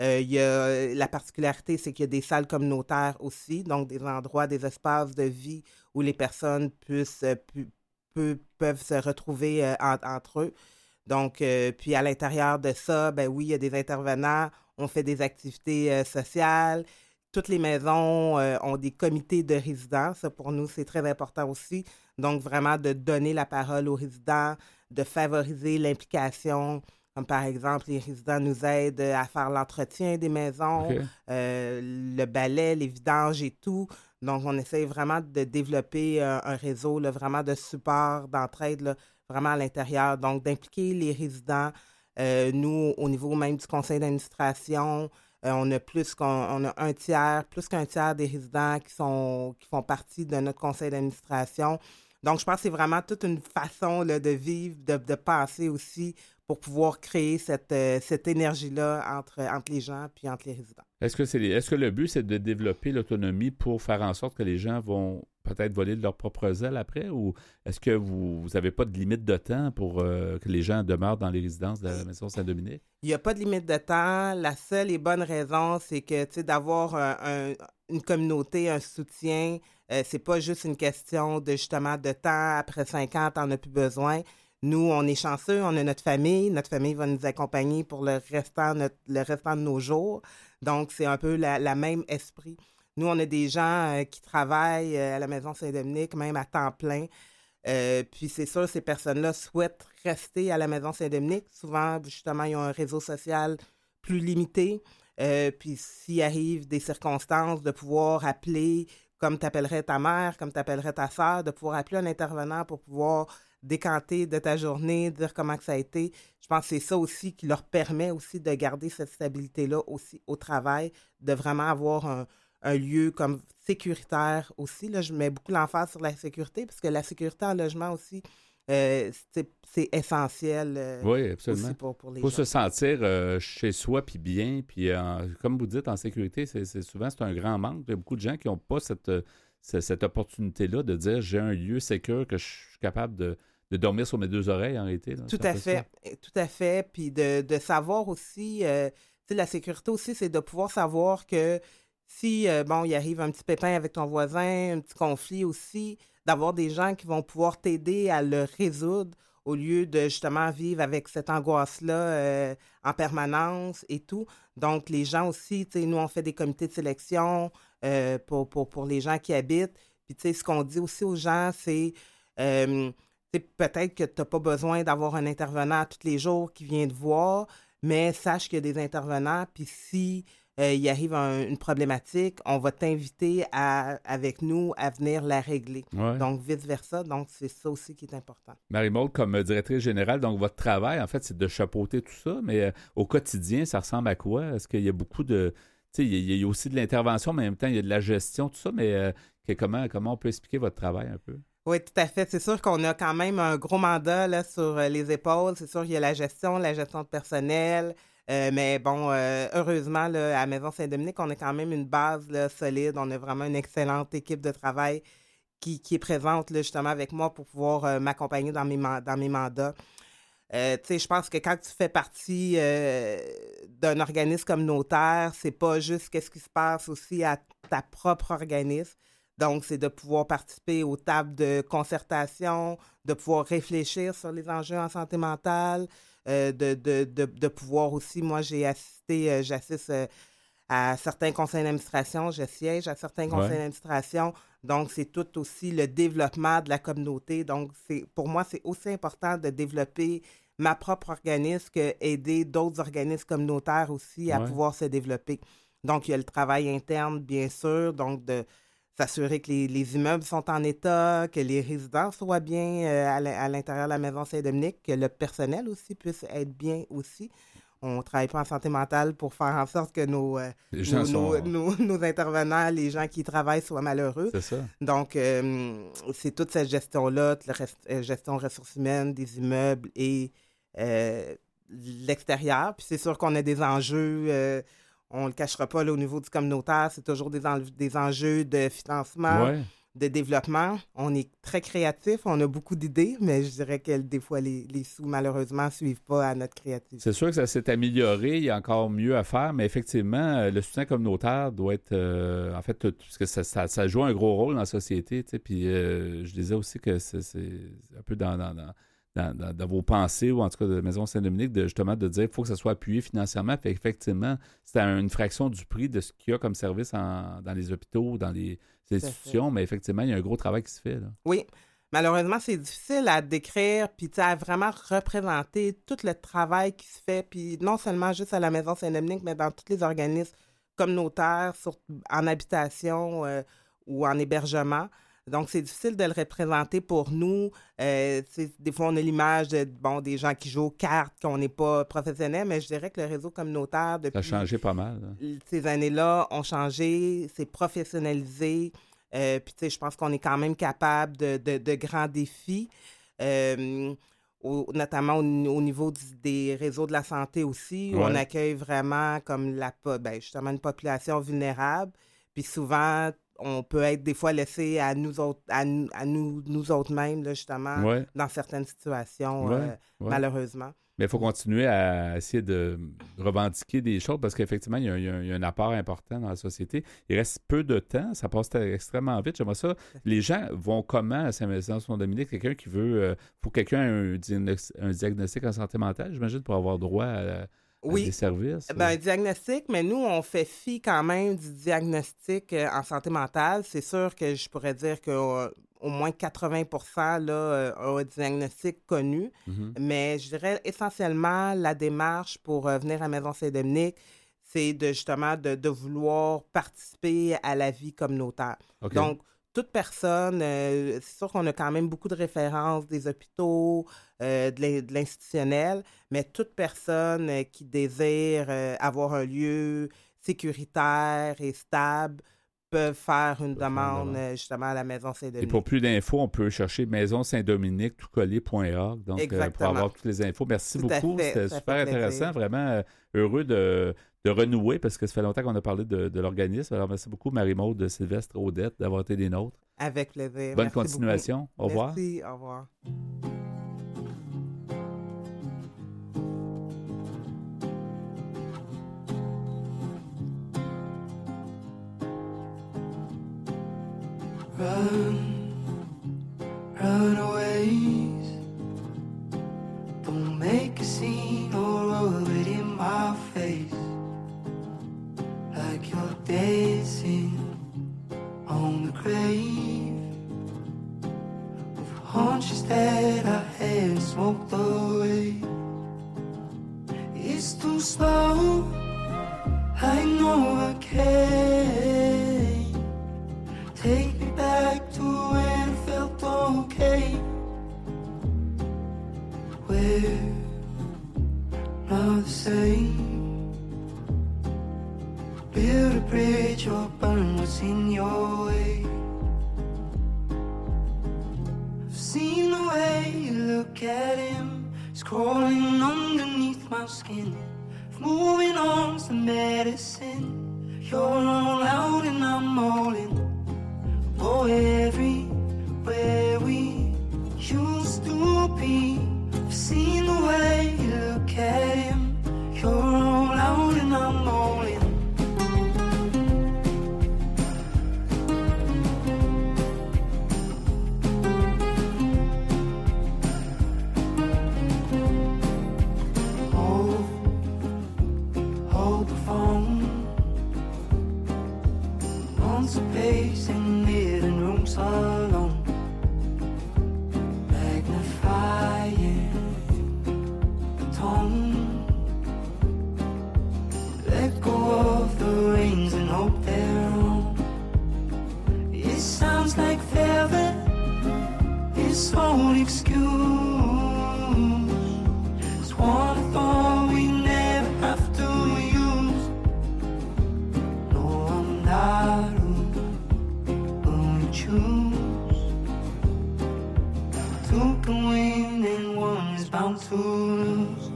La particularité, c'est qu'il y a des salles communautaires aussi, donc des endroits, des espaces de vie où les personnes peuvent se retrouver entre eux. Donc, puis à l'intérieur de ça, ben oui, il y a des intervenants, on fait des activités sociales toutes les maisons ont des comités de résidents. Ça, pour nous, c'est très important aussi. Donc, vraiment de donner la parole aux résidents, de favoriser l'implication. Comme par exemple, les résidents nous aident à faire l'entretien des maisons, le balai, les vidanges et tout. Donc, on essaie vraiment de développer un réseau là, vraiment de support, d'entraide, là, vraiment à l'intérieur. Donc, d'impliquer les résidents. Nous, au niveau même du conseil d'administration, on a plus qu'un tiers des résidents qui font partie de notre conseil d'administration. Donc, je pense que c'est vraiment toute une façon là, de vivre, de penser aussi pour pouvoir créer cette énergie-là entre les gens puis entre les résidents. Est-ce que le but, c'est de développer l'autonomie pour faire en sorte que les gens vont peut-être voler de leurs propres ailes après? Ou est-ce que vous n'avez pas de limite de temps pour que les gens demeurent dans les résidences de la Maison Saint-Dominique? Il n'y a pas de limite de temps. La seule et bonne raison, c'est que d'avoir une communauté, un soutien, c'est pas juste une question de justement de temps. Après 5 ans, tu n'en as plus besoin. Nous, on est chanceux, on a notre famille. Notre famille va nous accompagner pour le restant de nos jours. Donc, c'est un peu la même esprit. Nous, on a des gens qui travaillent à la Maison Saint-Dominique, même à temps plein. Puis, c'est sûr, ces personnes-là souhaitent rester à la Maison Saint-Dominique. Souvent, justement, ils ont un réseau social plus limité. Puis, s'il arrive des circonstances de pouvoir appeler, comme tu appellerais ta mère, comme tu appellerais ta sœur, de pouvoir appeler un intervenant pour pouvoir décanter de ta journée, dire comment que ça a été. Je pense que c'est ça aussi qui leur permet aussi de garder cette stabilité-là aussi au travail, de vraiment avoir un lieu comme sécuritaire aussi. Là, je mets beaucoup l'emphase sur la sécurité parce que la sécurité en logement aussi, c'est essentiel oui, absolument. aussi pour les gens. Il faut se sentir chez soi puis bien. Puis comme vous dites, en sécurité, souvent c'est un grand manque. Il y a beaucoup de gens qui n'ont pas cette opportunité-là de dire j'ai un lieu sécure que je suis capable de dormir sur mes 2 oreilles en réalité. Là, tout à fait. Puis de savoir aussi, la sécurité aussi, c'est de pouvoir savoir que si, il arrive un petit pépin avec ton voisin, un petit conflit aussi, d'avoir des gens qui vont pouvoir t'aider à le résoudre au lieu de justement vivre avec cette angoisse-là en permanence et tout. Donc, les gens aussi, nous, on fait des comités de sélection pour les gens qui habitent. Puis, ce qu'on dit aussi aux gens, c'est peut-être que tu n'as pas besoin d'avoir un intervenant tous les jours qui vient te voir, mais sache qu'il y a des intervenants, puis si il arrive une problématique, on va t'inviter avec nous à venir la régler. Ouais. Donc, vice-versa. Donc, c'est ça aussi qui est important. Marie-Maude, comme directrice générale, donc votre travail, en fait, c'est de chapeauter tout ça, mais au quotidien, ça ressemble à quoi? Est-ce qu'il y a beaucoup de... Tu sais, il y a aussi de l'intervention, mais en même temps, il y a de la gestion, tout ça, mais comment on peut expliquer votre travail un peu? Oui, tout à fait. C'est sûr qu'on a quand même un gros mandat là, sur les épaules. C'est sûr qu'il y a la gestion de personnel. Mais bon, heureusement, là, à la Maison Saint-Dominique, on a quand même une base là, solide. On a vraiment une excellente équipe de travail qui est présente là, justement avec moi pour pouvoir m'accompagner dans mes mandats. Je pense que quand tu fais partie d'un organisme communautaire, c'est pas juste qu'est-ce qui se passe aussi à ta propre organisme. Donc, c'est de pouvoir participer aux tables de concertation, de pouvoir réfléchir sur les enjeux en santé mentale, de pouvoir aussi, moi, j'assiste à certains conseils d'administration, je siège à certains conseils d'administration. Donc, c'est tout aussi le développement de la communauté. Donc, pour moi, c'est aussi important de développer ma propre organisme qu'aider d'autres organismes communautaires aussi à pouvoir se développer. Donc, il y a le travail interne, bien sûr, donc de s'assurer que les immeubles sont en état, que les résidents soient bien à l'intérieur de la Maison Saint-Dominique, que le personnel aussi puisse être bien aussi. On ne travaille pas en santé mentale pour faire en sorte que nos intervenants, les gens qui travaillent, soient malheureux. C'est ça. Donc, c'est toute cette gestion-là, gestion ressources humaines, des immeubles et l'extérieur. Puis c'est sûr qu'on a des enjeux... on ne le cachera pas là, au niveau du communautaire, c'est toujours des enjeux de financement, de développement. On est très créatifs, on a beaucoup d'idées, mais je dirais que des fois, les sous, malheureusement, ne suivent pas à notre créativité. C'est sûr que ça s'est amélioré, il y a encore mieux à faire, mais effectivement, le soutien communautaire doit être, en fait, parce que ça joue un gros rôle dans la société, tu sais, puis je disais aussi que c'est un peu dans dans vos pensées, ou en tout cas de la Maison Saint-Dominique, justement de dire qu'il faut que ça soit appuyé financièrement. Fait effectivement, c'est une fraction du prix de ce qu'il y a comme service dans les hôpitaux, dans les institutions, mais effectivement, il y a un gros travail qui se fait. Là. Oui. Malheureusement, c'est difficile à décrire, puis à vraiment représenter tout le travail qui se fait, puis non seulement juste à la Maison Saint-Dominique, mais dans tous les organismes communautaires, en habitation ou en hébergement. Donc, c'est difficile de le représenter pour nous. Des fois, on a l'image des gens qui jouent aux cartes, qu'on n'est pas professionnels, mais je dirais que le réseau communautaire, depuis ça a changé pas mal. Ces années-là, ont changé, c'est professionnalisé. Puis, tu sais, je pense qu'on est quand même capable de grands défis, notamment au niveau des réseaux de la santé aussi, où on accueille vraiment comme justement une population vulnérable. Puis souvent, on peut être des fois laissé à nous autres, nous autres mêmes, là, justement, dans certaines situations, malheureusement. Mais il faut continuer à essayer de revendiquer des choses parce qu'effectivement, il y a un apport important dans la société. Il reste peu de temps, ça passe extrêmement vite. J'aimerais ça. Les gens vont comment à Saint-Dominique? Quelqu'un qui veut... faut que quelqu'un ait un diagnostic en santé mentale, j'imagine, pour avoir droit à des services. Un diagnostic, mais nous, on fait fi quand même du diagnostic en santé mentale. C'est sûr que je pourrais dire que... au moins 80% là, ont un diagnostic connu. Mm-hmm. Mais je dirais essentiellement la démarche pour venir à Maison Saint-Dominique, c'est de vouloir participer à la vie communautaire. Okay. Donc, toute personne, c'est sûr qu'on a quand même beaucoup de références des hôpitaux, de l'institutionnel, mais toute personne qui désire avoir un lieu sécuritaire et stable peuvent faire une demande justement à la Maison Saint-Dominique. Et pour plus d'infos, on peut chercher Maison Saint-Dominique toutcollé.org. Donc, pour avoir toutes les infos. Merci beaucoup. C'était super intéressant. Vraiment heureux de renouer parce que ça fait longtemps qu'on a parlé de l'organisme. Alors, merci beaucoup, Marie-Maude Sylvestre Audette, d'avoir été des nôtres. Avec plaisir. Bonne continuation. Beaucoup. Au revoir. Merci. Au revoir. Runaways, don't make a scene or rub it in my face, like you're dancing on the grave of hunches that I had smoked away. It's too slow, I know I can't. Take me back to when it felt okay. We're not the same. Build a bridge or burn what's in your way. I've seen the way you look at him. It's crawling underneath my skin. If moving on's the medicine, you're all out and I'm all in. Oh, everywhere we used to be, I've seen the way you look at him. You're all out and I'm all in. Hold the phone. Once a pace in living rooms alone, magnifying the tone. Let go of the reins and hope they're wrong. It sounds like velvet, this whole excuse. It's one I thought we never have to use. No, I'm not choose. Two can win and one is bound to lose.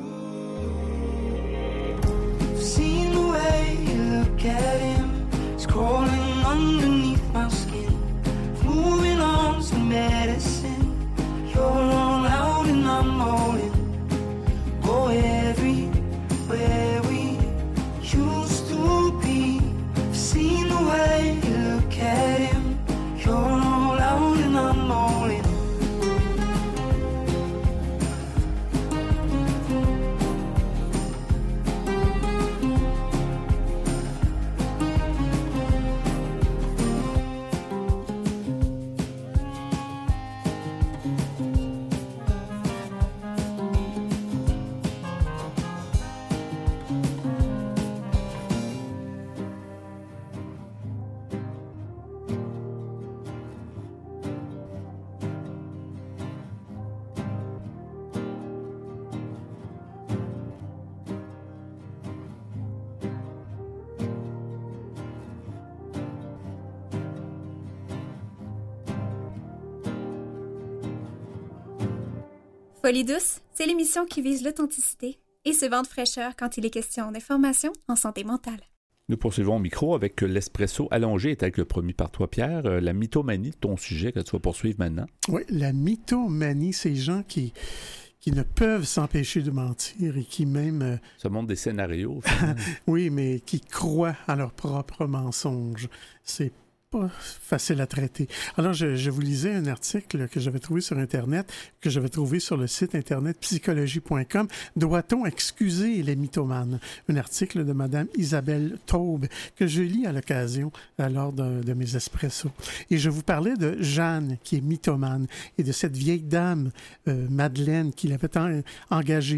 I've seen the way you look at him. It's crawling underneath my skin. Moving on to medicine. You're all out and I'm all in. Go everywhere we used to be. I've seen the way you look at him. You're all out and I'm all in. Folie douce, c'est l'émission qui vise l'authenticité et ce vent de fraîcheur quand il est question d'information en santé mentale. Nous poursuivons au micro avec l'espresso allongé, tel que promis par toi, Pierre. La mythomanie, ton sujet que tu vas poursuivre maintenant. Oui, la mythomanie, ces gens qui ne peuvent s'empêcher de mentir et qui même... Ça montre des scénarios. Oui, mais qui croient à leurs propres mensonges. C'est pas facile à traiter. Alors, je vous lisais un article que j'avais trouvé sur Internet, que j'avais trouvé sur le site Internet psychologie.com. Doit-on excuser les mythomanes? Un article de Mme Isabelle Taube que je lis à l'occasion lors de mes espressos. Et je vous parlais de Jeanne, qui est mythomane, et de cette vieille dame, Madeleine, qui l'avait engagée.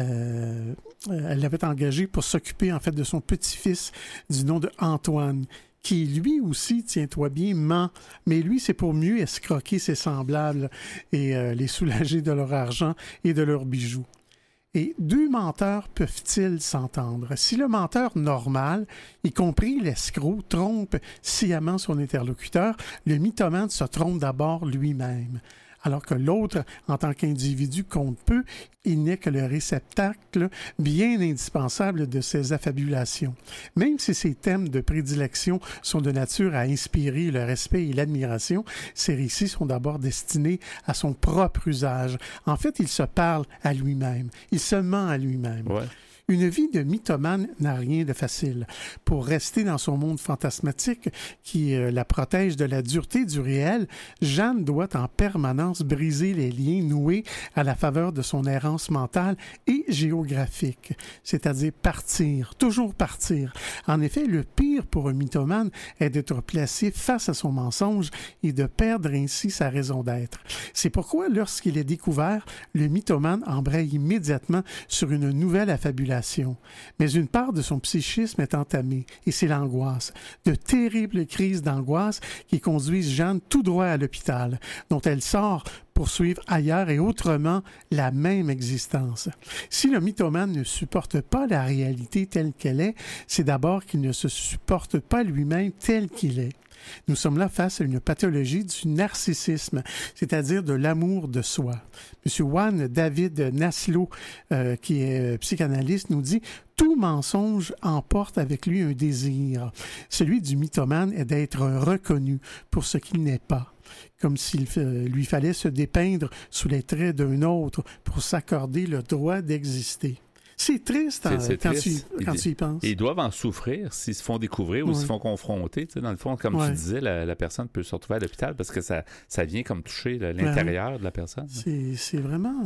Elle l'avait engagée pour s'occuper, en fait, de son petit-fils du nom de Antoine, qui lui aussi, tiens-toi bien, ment. Mais lui, c'est pour mieux escroquer ses semblables et les soulager de leur argent et de leurs bijoux. Et deux menteurs peuvent-ils s'entendre? Si le menteur normal, y compris l'escroc, trompe sciemment son interlocuteur, le mythomane se trompe d'abord lui-même. Alors que l'autre, en tant qu'individu, compte peu, il n'est que le réceptacle bien indispensable de ses affabulations. Même si ses thèmes de prédilection sont de nature à inspirer le respect et l'admiration, ces récits sont d'abord destinés à son propre usage. En fait, il se parle à lui-même, il se ment à lui-même. Ouais. Une vie de mythomane n'a rien de facile. Pour rester dans son monde fantasmatique qui la protège de la dureté du réel, Jeanne doit en permanence briser les liens noués à la faveur de son errance mentale et géographique, c'est-à-dire partir, toujours partir. En effet, le pire pour un mythomane est d'être placé face à son mensonge et de perdre ainsi sa raison d'être. C'est pourquoi, lorsqu'il est découvert, le mythomane embraye immédiatement sur une nouvelle affabulation. Mais une part de son psychisme est entamée, et c'est l'angoisse. De terribles crises d'angoisse qui conduisent Jeanne tout droit à l'hôpital, dont elle sort pour suivre ailleurs et autrement la même existence. Si le mythomane ne supporte pas la réalité telle qu'elle est, c'est d'abord qu'il ne se supporte pas lui-même tel qu'il est. Nous sommes là face à une pathologie du narcissisme, c'est-à-dire de l'amour de soi. M. Juan David Naslo, qui est psychanalyste, nous dit « Tout mensonge emporte avec lui un désir. Celui du mythomane est d'être reconnu pour ce qu'il n'est pas. » Comme s'il lui fallait se dépeindre sous les traits d'un autre pour s'accorder le droit d'exister. C'est triste quand tu y penses. Et ils doivent en souffrir s'ils se font découvrir ou s'ils se font confronter. Tu sais, dans le fond, comme tu disais, la personne peut se retrouver à l'hôpital parce que ça vient comme toucher l'intérieur de la personne. C'est vraiment...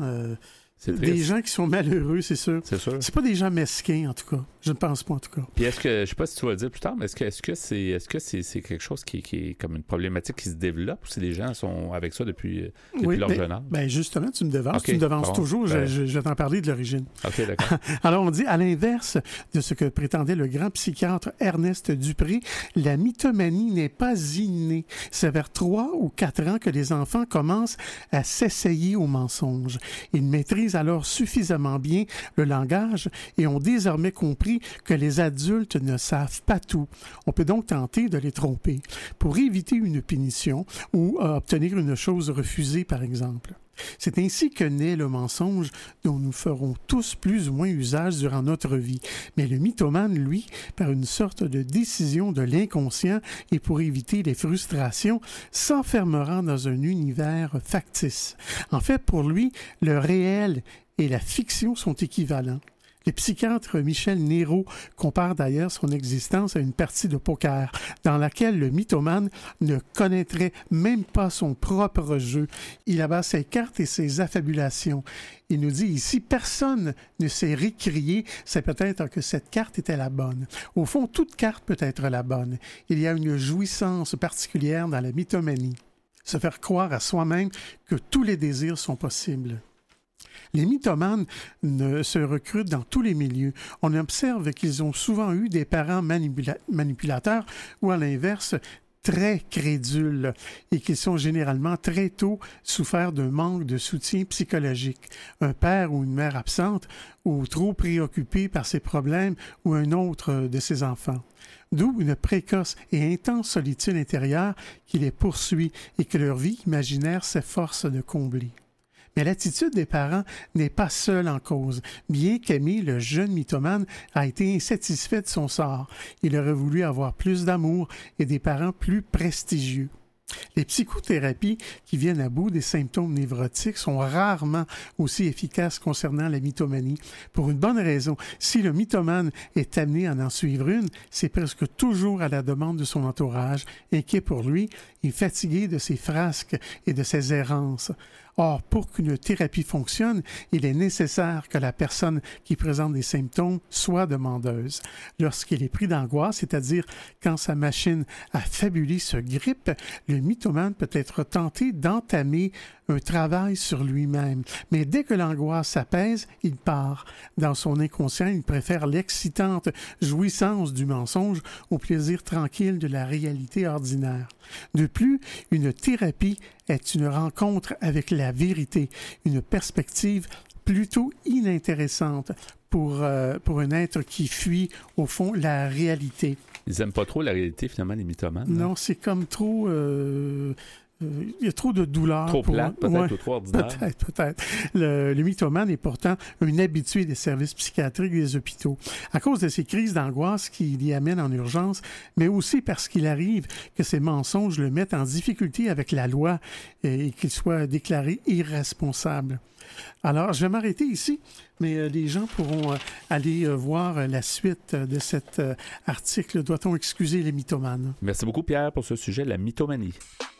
des gens qui sont malheureux, c'est sûr. C'est sûr. C'est pas des gens mesquins, en tout cas. Je ne pense pas, en tout cas. Puis est-ce que, je sais pas si tu vas le dire plus tard, mais est-ce que c'est quelque chose qui est comme une problématique qui se développe ou si les gens sont avec ça depuis leur jeune âge? Ben justement, tu me devances. Okay, tu me devances toujours. Ben... Je vais t'en parler de l'origine. OK, d'accord. Alors, on dit, à l'inverse de ce que prétendait le grand psychiatre Ernest Dupré, la mythomanie n'est pas innée. C'est vers 3 ou 4 ans que les enfants commencent à s'essayer au mensonge. Ils maîtrisent alors suffisamment bien le langage et ont désormais compris que les adultes ne savent pas tout. On peut donc tenter de les tromper pour éviter une punition ou obtenir une chose refusée, par exemple. C'est ainsi que naît le mensonge dont nous ferons tous plus ou moins usage durant notre vie. Mais le mythomane, lui, par une sorte de décision de l'inconscient et pour éviter les frustrations, s'enfermera dans un univers factice. En fait, pour lui, le réel et la fiction sont équivalents. Le psychiatre Michel Néraud compare d'ailleurs son existence à une partie de poker dans laquelle le mythomane ne connaîtrait même pas son propre jeu. Il abat ses cartes et ses affabulations. Il nous dit ici, personne ne s'est récrié, c'est peut-être que cette carte était la bonne. Au fond, toute carte peut être la bonne. Il y a une jouissance particulière dans la mythomanie. Se faire croire à soi-même que tous les désirs sont possibles. Les mythomanes se recrutent dans tous les milieux. On observe qu'ils ont souvent eu des parents manipulateurs ou, à l'inverse, très crédules et qu'ils sont généralement très tôt souffert d'un manque de soutien psychologique. Un père ou une mère absente ou trop préoccupé par ses problèmes ou un autre de ses enfants. D'où une précoce et intense solitude intérieure qui les poursuit et que leur vie imaginaire s'efforce de combler. Mais l'attitude des parents n'est pas seule en cause. Bien qu'Aimé, le jeune mythomane, a été insatisfait de son sort. Il aurait voulu avoir plus d'amour et des parents plus prestigieux. Les psychothérapies qui viennent à bout des symptômes névrotiques sont rarement aussi efficaces concernant la mythomanie. Pour une bonne raison, si le mythomane est amené à en suivre une, c'est presque toujours à la demande de son entourage, inquiet pour lui et fatigué de ses frasques et de ses errances. Or, pour qu'une thérapie fonctionne, il est nécessaire que la personne qui présente des symptômes soit demandeuse. Lorsqu'il est pris d'angoisse, c'est-à-dire quand sa machine à fabuler se grippe, le mythomane peut être tenté d'entamer un travail sur lui-même. Mais dès que l'angoisse s'apaise, il part. Dans son inconscient, il préfère l'excitante jouissance du mensonge au plaisir tranquille de la réalité ordinaire. De plus, une thérapie est une rencontre avec la vérité, une perspective plutôt inintéressante pour un être qui fuit, au fond, la réalité. Ils n'aiment pas trop la réalité, finalement, les mythomanes. Non, c'est comme trop... il y a trop de douleur. Trop plate, peut-être, ou trop ordinaire. Peut-être. Le mythomane est pourtant un habitué des services psychiatriques des hôpitaux. À cause de ces crises d'angoisse qui l'y amènent en urgence, mais aussi parce qu'il arrive que ces mensonges le mettent en difficulté avec la loi et qu'il soit déclaré irresponsable. Alors, je vais m'arrêter ici, mais les gens pourront aller voir la suite de cet article. Doit-on excuser les mythomanes? Merci beaucoup, Pierre, pour ce sujet, la mythomanie.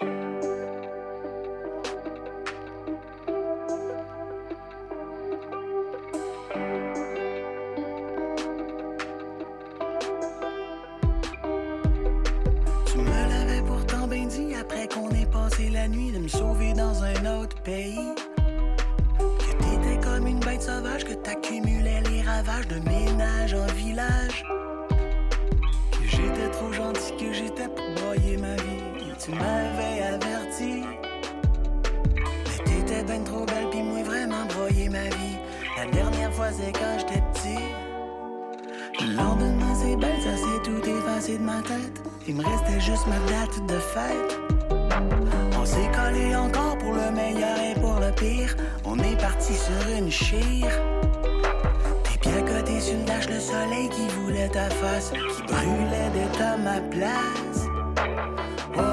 Tu me l'avais pourtant bien dit après qu'on ait passé la nuit de me sauver dans un autre pays. Comme une bête sauvage, que t'accumulais les ravages de ménage en village. Que j'étais trop gentil, que j'étais pour broyer ma vie. Et tu m'avais averti. Mais t'étais ben trop belle, pis moi vraiment broyer ma vie. La dernière fois c'est quand j'étais petit. Le lendemain c'est belle, ça s'est tout effacé de ma tête. Il me restait juste ma date de fête. On s'est collé encore pour le meilleur et pour le pire. On est parti sur une chire. Tes pieds à côté sur le dash, le soleil qui voulait ta face, qui brûlait d'être à ma place. Oh,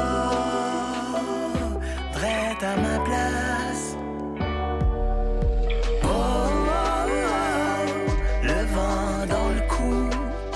drette à ma place. Oh, oh, oh, le vent dans le cou.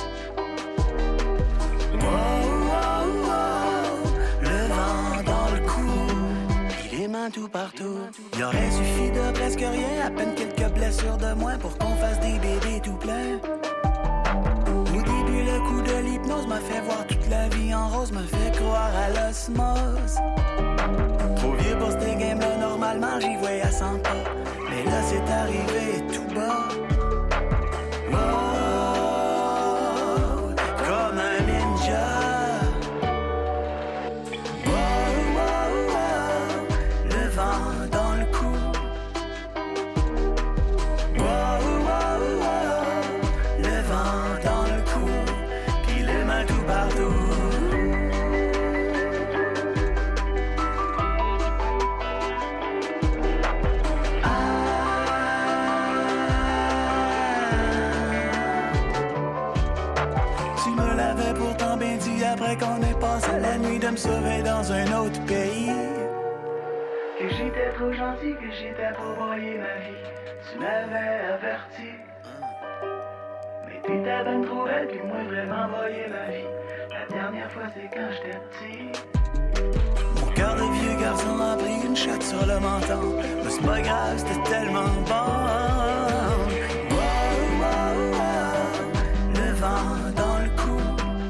Tout partout. Il aurait suffi de presque rien, à peine quelques blessures de moins pour qu'on fasse des bébés tout pleins. Au début, le coup de l'hypnose m'a fait voir toute la vie en rose, m'a fait croire à l'osmose. Trop vieux pour cette game-là, normalement j'y voyais à 100 pas. Mais là c'est arrivé tout bas. Oh, comme un ninja. Après qu'on ait passé la nuit de me sauver dans un autre pays. Que j'étais trop gentil, que j'étais pour broyer ma vie. Tu m'avais averti. Mais t'étais ben trop belle, puis moi vraiment broyer ma vie. La dernière fois c'est quand j'étais petit. Mon cœur de vieux garçon a pris une shot sur le menton. Mais c'est pas grave, c'était tellement bon. Le vent dans le cou.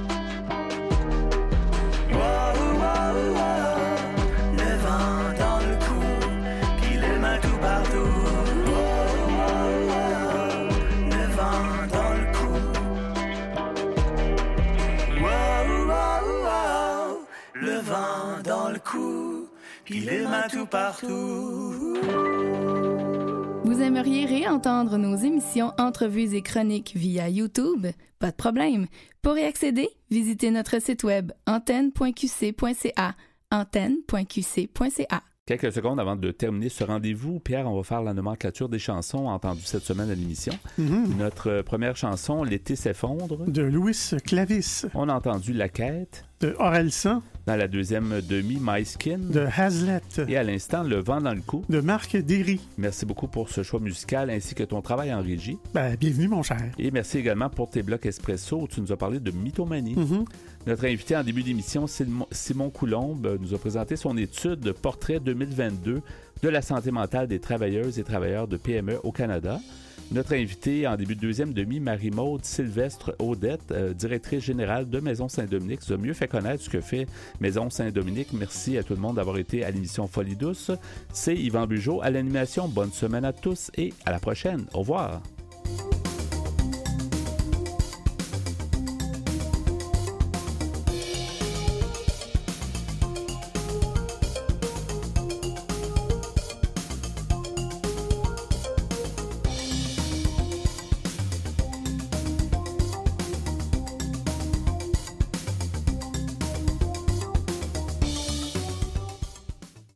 Puis les mains tout partout. Vous aimeriez réentendre nos émissions, entrevues et chroniques via YouTube? Pas de problème. Pour y accéder, visitez notre site web antenne.qc.ca. antenne.qc.ca. Quelques secondes avant de terminer ce rendez-vous, Pierre, on va faire la nomenclature des chansons entendues cette semaine à l'émission. Notre première chanson, L'été s'effondre. De Louis Clavis. On a entendu La Quête. De Orelsan. Dans la deuxième demi, My Skin. De Hazlet. Et à l'instant, Le vent dans le cou. De Marc Derry. Merci beaucoup pour ce choix musical ainsi que ton travail en régie. Bienvenue, mon cher. Et merci également pour tes blocs espresso où tu nous as parlé de mythomanie. Notre invité en début d'émission, Simon Coulombe, nous a présenté son étude Portrait 2022 de la santé mentale des travailleuses et travailleurs de PME au Canada. Notre invitée en début de deuxième demi, Marie-Maude Sylvestre Audette, directrice générale de Maison Saint-Dominique, nous a mieux fait connaître ce que fait Maison Saint-Dominique. Merci à tout le monde d'avoir été à l'émission Folie douce. C'est Yvan Bugeaud à l'animation. Bonne semaine à tous et à la prochaine. Au revoir.